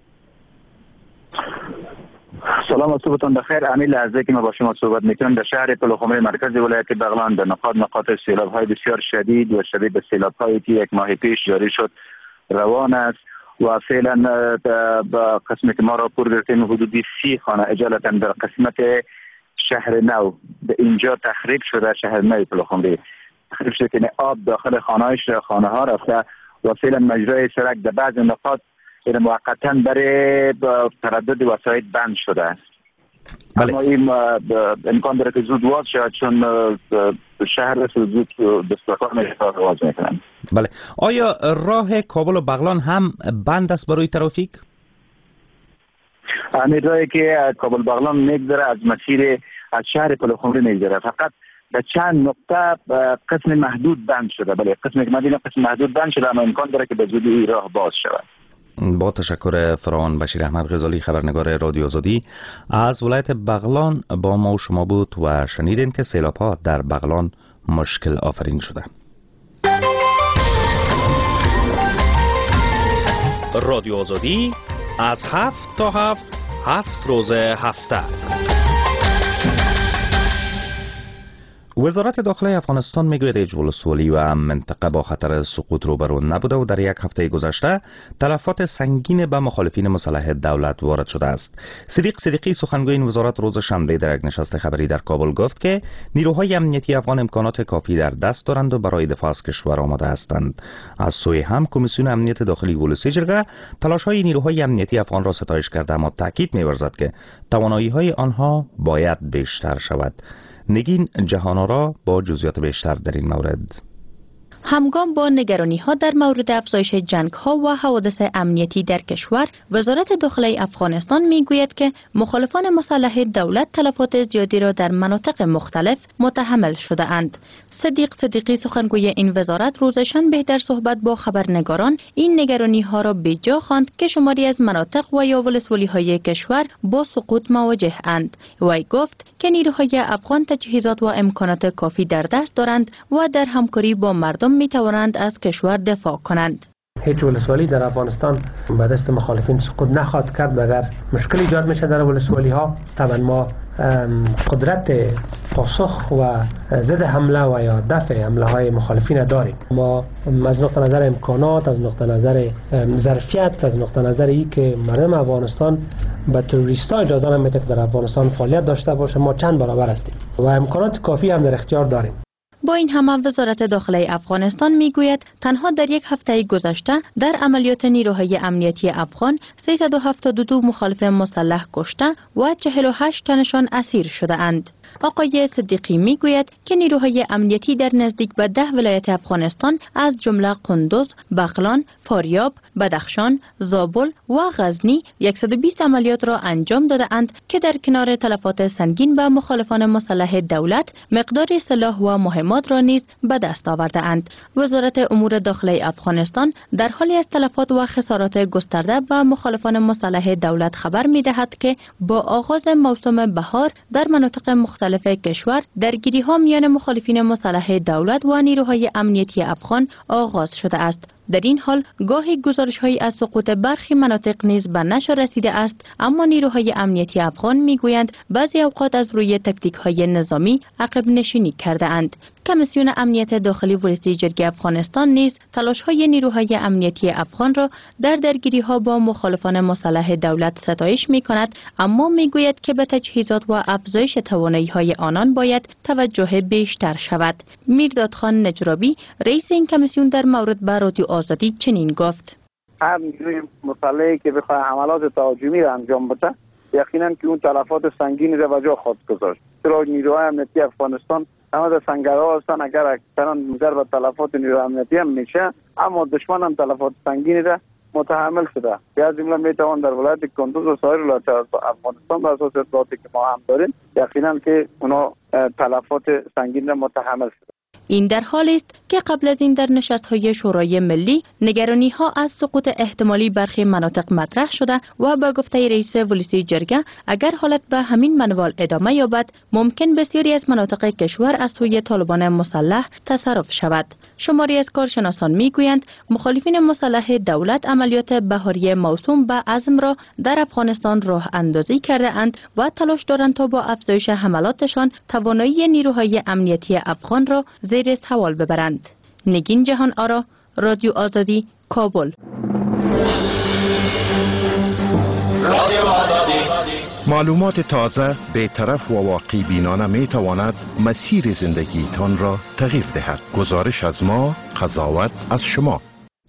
سلام و صبحتان بخیر. همین لحظه که ما با شما صحبت میکنم در شهر پلخمر مرکز ولایت بغلان در نقاط نقاط سیلاب های بسیار شدید و شبیه به سیلاب هایی که یک ماه پیش جاری شد روان است و فعلا با قسمت ما را پر گرفتیم حدودی سی خانه اجالتا در قسمت شهر نو به اینجا تخریب شده. شهر نو پلخمر تخریب شده که آب داخل خانه خانه ها رفته و فعلا مجرای سرک در بعض نقاط موقتا برای تردد وسایط بند شده است. بله. اما این امکان داره که زود واز شود چون شهر زود دستگاه واز میکنن. بله. آیا راه کابل و بغلان هم بند است برای ترافیک؟ همین راهی که کابل بغلان میگذره از مسیر از شهر پلخمر میگذره، فقط در چند نقطه قسم محدود بند شده. بله، قسم که مدینه قسم محدود بند شده اما امکان داره که به زودی این راه باز شود. با تشکر فراوان. بشیر احمد غزالی خبرنگار رادیو آزادی از ولایت بغلان با ما و شما بود و شنیدین که سیلاب‌ها در بغلان مشکل آفرین شده. رادیو آزادی از هفت تا هفت هفت روز هفته. وزارت داخلی افغانستان میگوید هیچ ولسوالی و منطقه با خطر سقوط روبرو نبوده و در یک هفته گذشته تلفات سنگین به مخالفین مسلح دولت وارد شده است. صدیق صدیقی سخنگوی این وزارت روز شنبه در یک نشست خبری در کابل گفت که نیروهای امنیتی افغان امکانات کافی در دست دارند و برای دفاع از کشور آماده هستند. از سوی هم کمیسیون امنیت داخلی ولسی جرگه تلاش‌های نیروهای امنیتی افغان را ستایش کرده اما تاکید می‌ورزد که توانایی‌های آنها باید بیشتر شود. نگین جهان‌آرا با جزئیات بیشتر در این مورد. همگام با نگرانی ها در مورد افزایش جنگ ها و حوادث امنیتی در کشور، وزارت داخلی افغانستان می گوید که مخالفان مسلح دولت تلفات زیادی را در مناطق مختلف متحمل شده اند. صدیق صدیقی سخنگوی این وزارت روز شنبه در صحبت با خبرنگاران این نگرانی ها را به جا خواند که شماری از مناطق و یا ولسوالی های کشور با سقوط مواجه اند. وی گفت که نیروهای افغان تجهیزات و امکانات کافی در دست دارند و در همکاری با مردم می توانند از کشور دفاع کنند. هیچ ولسوالی در افغانستان به دست مخالفین سقوط نخواهد کرد. اگر مشکل ایجاد میشه در ولسوالی ها، طبعا ما قدرت پاسخ و ضد حمله و یا دفع حمله های مخالفین داریم. ما از نقطه نظر امکانات، از نقطه نظر ظرفیت، از نقطه نظر ای که مردم افغانستان به توریستا اجازه نمیده که در افغانستان فعالیت داشته باشه، ما چند برابر هستیم و امکانات کافی هم در اختیار داریم. با این همه وزارت داخلی افغانستان میگوید تنها در یک هفته گذشته در عملیات نیروهای امنیتی افغان سیصد و هفتاد و دو مخالف مسلح کشته و چهل و هشت تنشان اسیر شده اند. آقای صدیقی میگوید که نیروهای امنیتی در نزدیک به ده ولایت افغانستان از جمله قندوز، بغلان، فاریاب، بدخشان، زابل و غزنی صد و بیست عملیات را انجام داده‌اند که در کنار تلفات سنگین به مخالفان مسلح دولت مقدار سلاح و مهمات را نیز به دست آورده‌اند. وزارت امور داخلی افغانستان در حالی از تلفات و خسارات گسترده به مخالفان مسلح دولت خبر می‌دهد که با آغاز موسم بهار در مناطق مختلف کشور درگیری‌ها میان مخالفین مسلح دولت و نیروهای امنیتی افغان آغاز شده است. در این حال گاهی گزارش‌هایی از سقوط برخی مناطق نیز به نشر رسیده است، اما نیروهای امنیتی افغان میگویند بعضی اوقات از روی تکتیک‌های نظامی عقب نشینی کرده اند. کمیسیون امنیت داخلی ولسی جرگه افغانستان نیز تلاش‌های نیروهای امنیتی افغان را در درگیری‌ها با مخالفان مسلح دولت ستایش می‌کند، اما میگوید که به تجهیزات و افزایش توانایی‌های آنان باید توجه بیشتر شود. میرداد خان نجرابی رئیس این کمیسیون در مورد به رادیو آزادی چنین گفت: هر نیروی مسلحی که بخواد حملات تهاجمی را انجام بده یقینا که اون تلفات سنگینی را به جا خواهد گذاشت. چرا نیروهای امنیتی افغانستان همه در سنگرها هستن، اگر اکثرا منجر به تلفات نیروهای امنیتی هم میشه، اما دشمن هم تلفات سنگینی را متحمل شده. از جمله میتوان در ولایت کندوز و سایر ولایات افغانستان بر اساس اطلاعاتی که ما هم داریم یقینا که اونا تلفات سنگین را متحمل شده. این در حالی است که قبل از این در نشست‌های شورای ملی نگرانی‌ها از سقوط احتمالی برخی مناطق مطرح شده و با گفته رئیس ولسی جرگه اگر حالت به همین منوال ادامه یابد ممکن بسیاری از مناطق کشور از سوی طالبان مسلح تصرف شود. شماری از کارشناسان میگویند مخالفین مسلح دولت عملیات بهاری موسوم به عزم را در افغانستان راه اندازی کرده اند و تلاش دارند تا با افزایش حملاتشان توانایی نیروهای امنیتی افغان را زیر سوال ببرند. نگین جهان آرا، رادیو آزادی، کابل. معلومات تازه، بی‌طرف و واقعی بینانه می تواند مسیر زندگیتان را تغییر دهد. گزارش از ما، قضاوت از شما.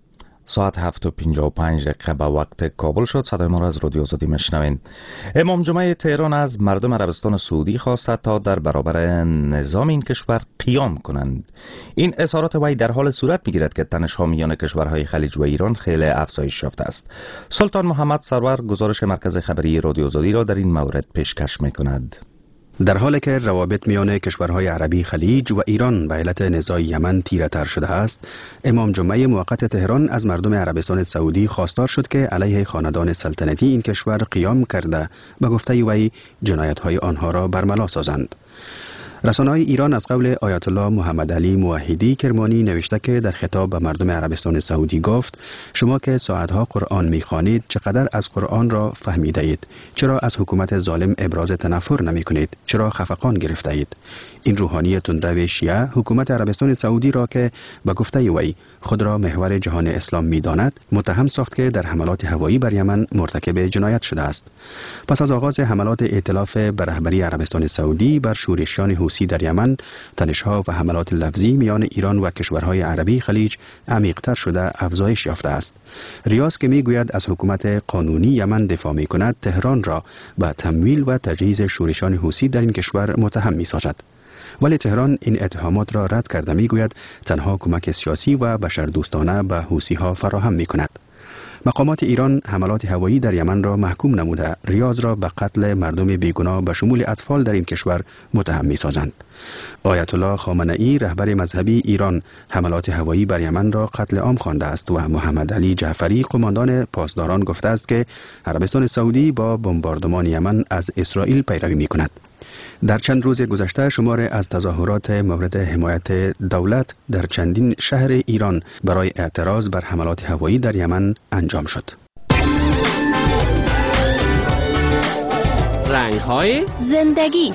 ساعت هفت و پنجاه و پنج دقیقه به وقت کابل شد. صدای ما را از رادیو آزادی میشنوین. امام جمعه تهران از مردم عربستان سعودی خواسته تا در برابر نظام این کشور قیام کنند. این اظهارات وی در حال صورت میگیرد که تنش‌ها میان کشورهای خلیج و ایران خیلی افزایش یافته است. سلطان محمد سرور گزارش مرکز خبری رادیو آزادی را در این مورد پیشکش میکند. در حالی که روابط میان کشورهای عربی خلیج و ایران به علت نزاع یمن تیره تر شده است، امام جمعه موقت تهران از مردم عربستان سعودی خواستار شد که علیه خاندان سلطنتی این کشور قیام کرده به گفته وی جنایت‌های آنها را برملا سازند. رسانه‌های ایران از قول آیت الله محمد علی موحدی کرمانی نوشته که در خطاب به مردم عربستان سعودی گفت: شما که ساعتها قرآن می‌خوانید چقدر از قرآن را فهمیده اید؟ چرا از حکومت ظالم ابراز تنفر نمی کنید؟ چرا خفقان گرفته اید؟ این روحانی تندرو شیعه حکومت عربستان سعودی را که به گفته وی خود را محور جهان اسلام می‌داند متهم ساخت که در حملات هوایی بر یمن مرتکب جنایت شده است. پس از آغاز حملات ائتلاف به رهبری عربستان سعودی بر شورشیان حوثی در یمن، تنش‌ها و حملات لفظی میان ایران و کشورهای عربی خلیج عمیق‌تر شده افزایش یافته است. ریاض که میگوید از حکومت قانونی یمن دفاع می‌کند، تهران را به تمویل و تجهیز شورشیان حوثی در این کشور متهم می‌سازد. ولی تهران این اتهامات را رد کرده میگوید تنها کمک سیاسی و بشردوستانه به حوثی‌ها فراهم می‌کند. مقامات ایران حملات هوایی در یمن را محکوم نموده ریاض را به قتل مردم بیگناه به شمول اطفال در این کشور متهم می‌سازند. آیت الله خامنه‌ای رهبر مذهبی ایران حملات هوایی بر یمن را قتل عام خوانده است و محمد علی جعفری قماندان پاسداران گفته است که عربستان سعودی با بمباردمان یمن از اسرائیل پیروی می‌کند. در چند روز گذشته شمار از تظاهرات مورد حمایت دولت در چندین شهر ایران برای اعتراض بر حملات هوایی در یمن انجام شد. رنگ‌های زندگی.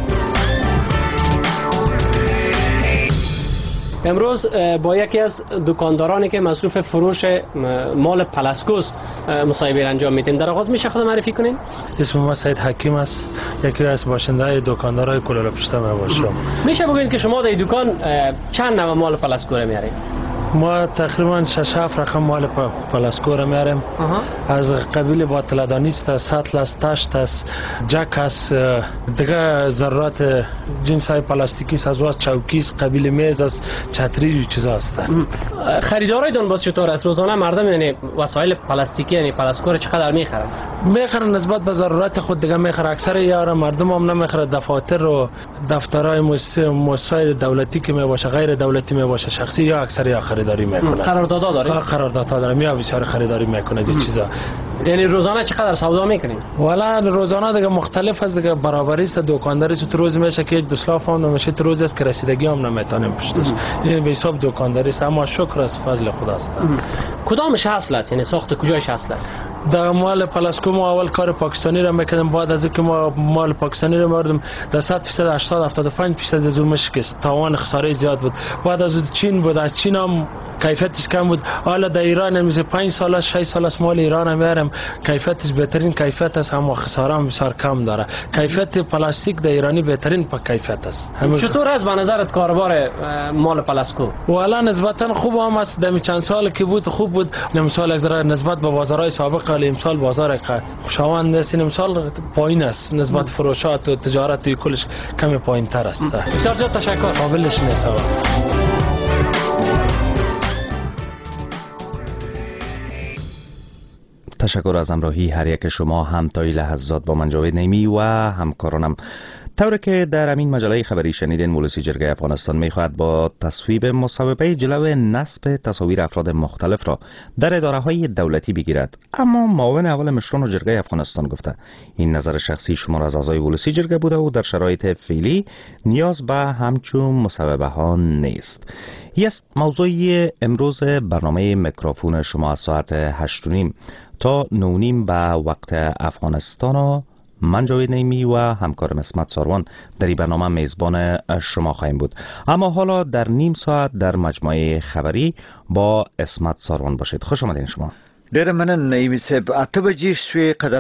امروز با یکی از دکاندارانی که مصروف فروش مال پلاسکوس مصاحبه انجام میدیم. در آغاز میشه خود معرفی کنین؟ اسم ما سید حکیم است، یکی از باشنده دکاندارای کلالا پشت ما باشم. میشه بگین که شما در دکان چند نوع مال پلاسکو میارید؟ ما تقریبا شش هفت رقم مال پلاسکو را میاریم. از قبیل باطلدانی است، سطل است، تشت است، جک است، دیگه ذرات جنس های پلاستیکی است، از واس چوکی است، قبیل میز است، چتری و چیزا است. خریدارایتون باز چطور است؟ روزانه مردم یعنی وسایل پلاستیکی یعنی پلاسکو رو چقدر میخرن؟ میخرن نسبت به ضرورت خود دیگه میخرن. اکثر یارا مردم هم نمیخره. دفاتر و دفترهای مؤسسات دولتی که میباشه، غیر دولتی میباشه، شخصی یا اکثر یا خریداری میکنه. قراردادها داره؟ قراردادها داره. یا بسیار خریداری میکنه از این چیزا. یعنی روزانه چقدر سودا میکنین؟ والا روزانه دیگه مختلف است دیگه. برابری است، دکانداری است. تو روز میشه که دسلاف هم نمیشه، تو روز است که رسیدگی هم نمیتونیم پشتش. یعنی به حساب دکانداری است. اما شکر از فضل خداست. کدامش اصل است؟ یعنی ساخت کجایش اصل است؟ در مال پلاسکو ما اول کار پاکستانی را میکردیم. بعد از اینکه ما مال پاکستانی را می‌آوردیم در صد درصد هشتاد هفتاد و پنج درصد از اون مشکست. تاوان خساره زیاد بود. بعد از اون چین بود. از چین هم کیفیتش کم بود. حالا در ایران میشه پنج سال است شش سال است مال ایران میارم. کیفیتش بهترین کیفیت است، اما خساره هم بسیار کم داره. کیفیت پلاستیک در ایرانی بهترین په کیفیت است. چطور است به نظرت کاروبار مال پلاسکو؟ والا نسبتا خوب هم است. در چند سال که بود خوب بود. مثال از نسبت به بازارهای سابق ولی امسال بازار خوشاوند است. این امسال پایین است نسبت فروشات و تجارت کلش کم پایین تر است. بسیار زیاد تشکر. قابلش نیست. تشکر از همراهی هر یک شما. هم تا این لحظات با من جاوید نیمی و همکارانم. طوری که در امین مجله خبری شنیدین، مولسی جرگه افغانستان میخواهد با تصویب مصوبه جلو نصب تصاویر افراد مختلف را در اداره های دولتی بگیرد. اما معاون اول مشران جرگه افغانستان گفته این نظر شخصی شمار از اعضای مولسی جرگه بوده و در شرایط فعلی نیاز به همچون مصوبه ها نیست. این است موضوع امروز برنامه میکروفون شما از ساعت هشت و نیم تا نه و نیم به وقت افغانستان و من جاوید نیمی و همکارم اسمت ساروان در این برنامه میزبان شما خواهیم بود. اما حالا در نیم ساعت در مجموعه خبری با اسمت ساروان باشید. خوش آمدین شما. ډېر مننه نیمی صاحب. اته بجې شوې قدر